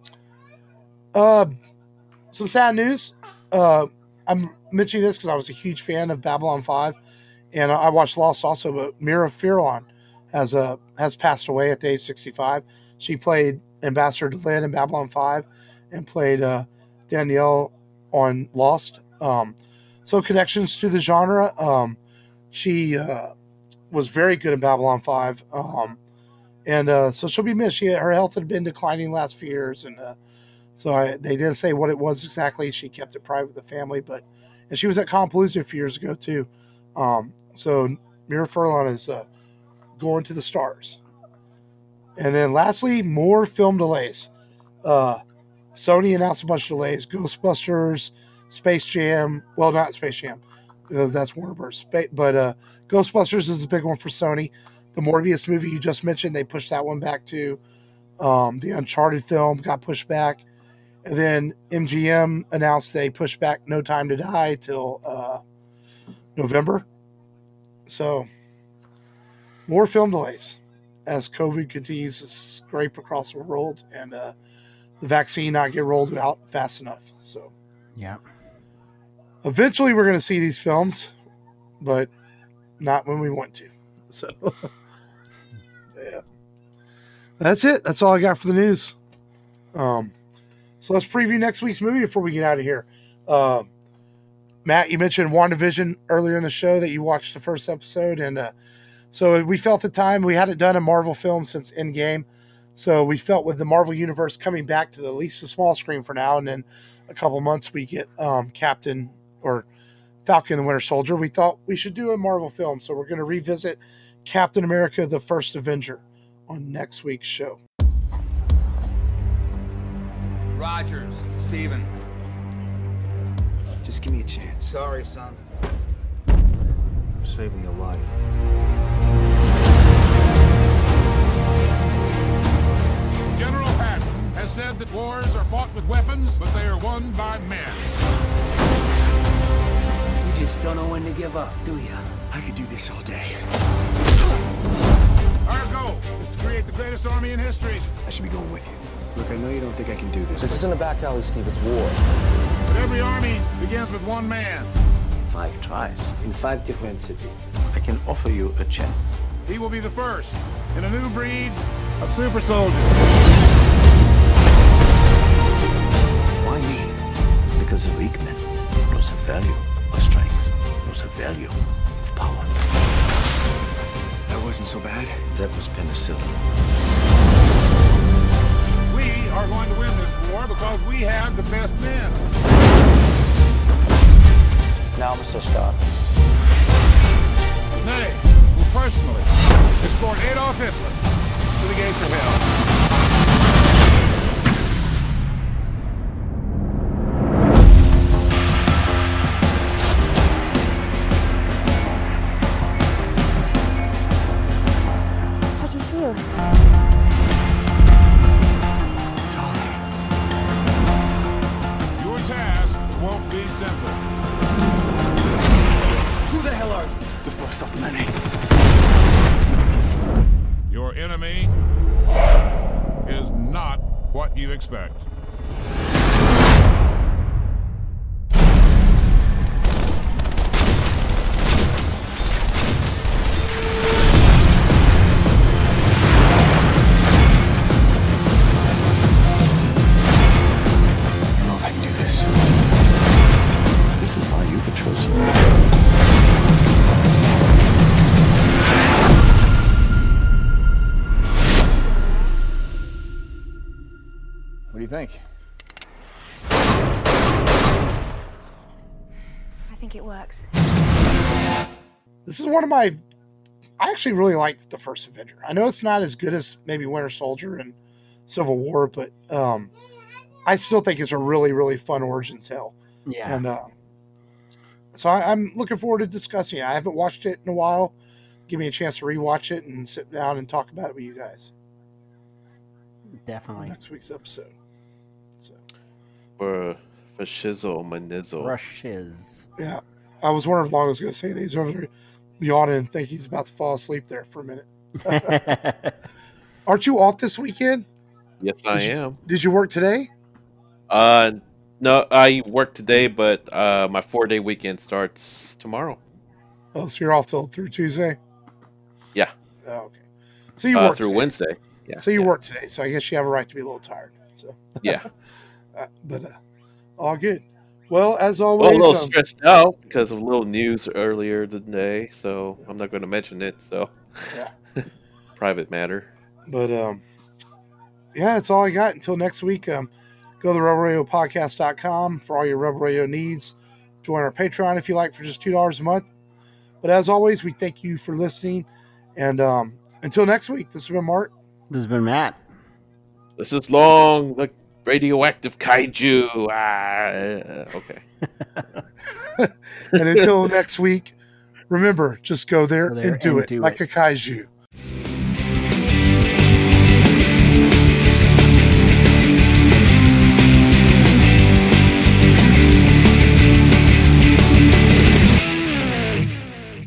uh, some sad news. Uh, I'm mentioning this because I was a huge fan of Babylon five, and I watched Lost also. But Mira Furlan has uh, has passed away at the age sixty-five. She played Ambassador Delenn in Babylon five, and played uh, Danielle on Lost. Um, so connections to the genre. Um, she uh, was very good in Babylon five. Um, And uh, so she'll be missed. She, her health had been declining the last few years, and uh, so I, they didn't say what it was exactly. She kept it private with the family, but and she was at Compalooza a few years ago too. Um, so Mira Furlan is uh, going to the stars. And then lastly, more film delays. Uh, Sony announced a bunch of delays: Ghostbusters, Space Jam. Well, not Space Jam. Uh, that's Warner Bros. Spa- But uh, Ghostbusters is a big one for Sony. The Morbius movie you just mentioned, they pushed that one back too. Um, the Uncharted film got pushed back. And then M G M announced they pushed back No Time to Die till uh, November. So, more film delays as COVID continues to scrape across the world and uh, the vaccine not get rolled out fast enough. So, Yeah. eventually we're going to see these films, but not when we want to. So, yeah. That's it. That's all I got for the news. Um, So let's preview next week's movie before we get out of here. Uh, Matt, you mentioned WandaVision earlier in the show that you watched the first episode. And uh, so we felt the time. We hadn't done a Marvel film since Endgame. So we felt with the Marvel Universe coming back to the, at least the small screen for now, and then a couple months we get um, Captain or Falcon and the Winter Soldier, we thought we should do a Marvel film. So we're going to revisit Captain America, the First Avenger on next week's show. Rogers, Steven. Just give me a chance. Sorry, son. I'm saving your life. General Patton has said that wars are fought with weapons, but they are won by men. You just don't know when to give up, do you? I could do this all day. Our goal is to create the greatest army in history. I should be going with you. Look, I know you don't think I can do this. This isn't a back alley, Steve. It's war. But every army begins with one man. Five tries in five different cities. I can offer you a chance. He will be the first in a new breed of super soldiers. Why me? Because a weak man knows the value of strength, knows the value of power. That wasn't so bad. That was penicillin. We are going to win this war because we have the best men. Now, Mister Stark. Nay, will personally escort Adolf Hitler to the gates of hell. How do you feel? It's all right. Your task won't be simple. Who the hell are you? The first of many. Your enemy is not what you expect. I don't know if I can do this. This is why you've been chosen. What do you think? I think it works. This is one of my... I actually really like the first Avenger. I know it's not as good as maybe Winter Soldier and Civil War, but um, I still think it's a really, really fun origin tale. Yeah. And uh, so I, I'm looking forward to discussing it. I haven't watched it in a while. Give me a chance to rewatch it and sit down and talk about it with you guys on Definitely. next week's episode. So For for shizzle manizzle. Rushes. yeah, I was wondering if long I was going to say these over there. The audience think he's about to fall asleep there for a minute. Aren't you off this weekend? Yes, I Did you- am. Did you work today? Uh, no, I work today, but uh, my four day weekend starts tomorrow. Oh, so you're off till through Tuesday? Yeah. Oh, okay. So you Uh, work through today. Wednesday. Yeah. So you yeah. work today. So I guess you have a right to be a little tired. So Yeah. uh, but uh, all good. Well, as Well, always, a little um, stressed out because of a little news earlier today, so I'm not going to mention it. So, Yeah. private matter. but um, yeah, that's all I got. Until next week, um, go to the rebel radio podcast dot com for all your Rebel Radio needs. Join our Patreon if you like for just two dollars a month. But as always, we thank you for listening. And um, until next week, this has been Mark. This has been Matt. This is long, the radioactive kaiju. Ah, okay. And until next week, remember, just go there, Go there and do and it do like it. a kaiju.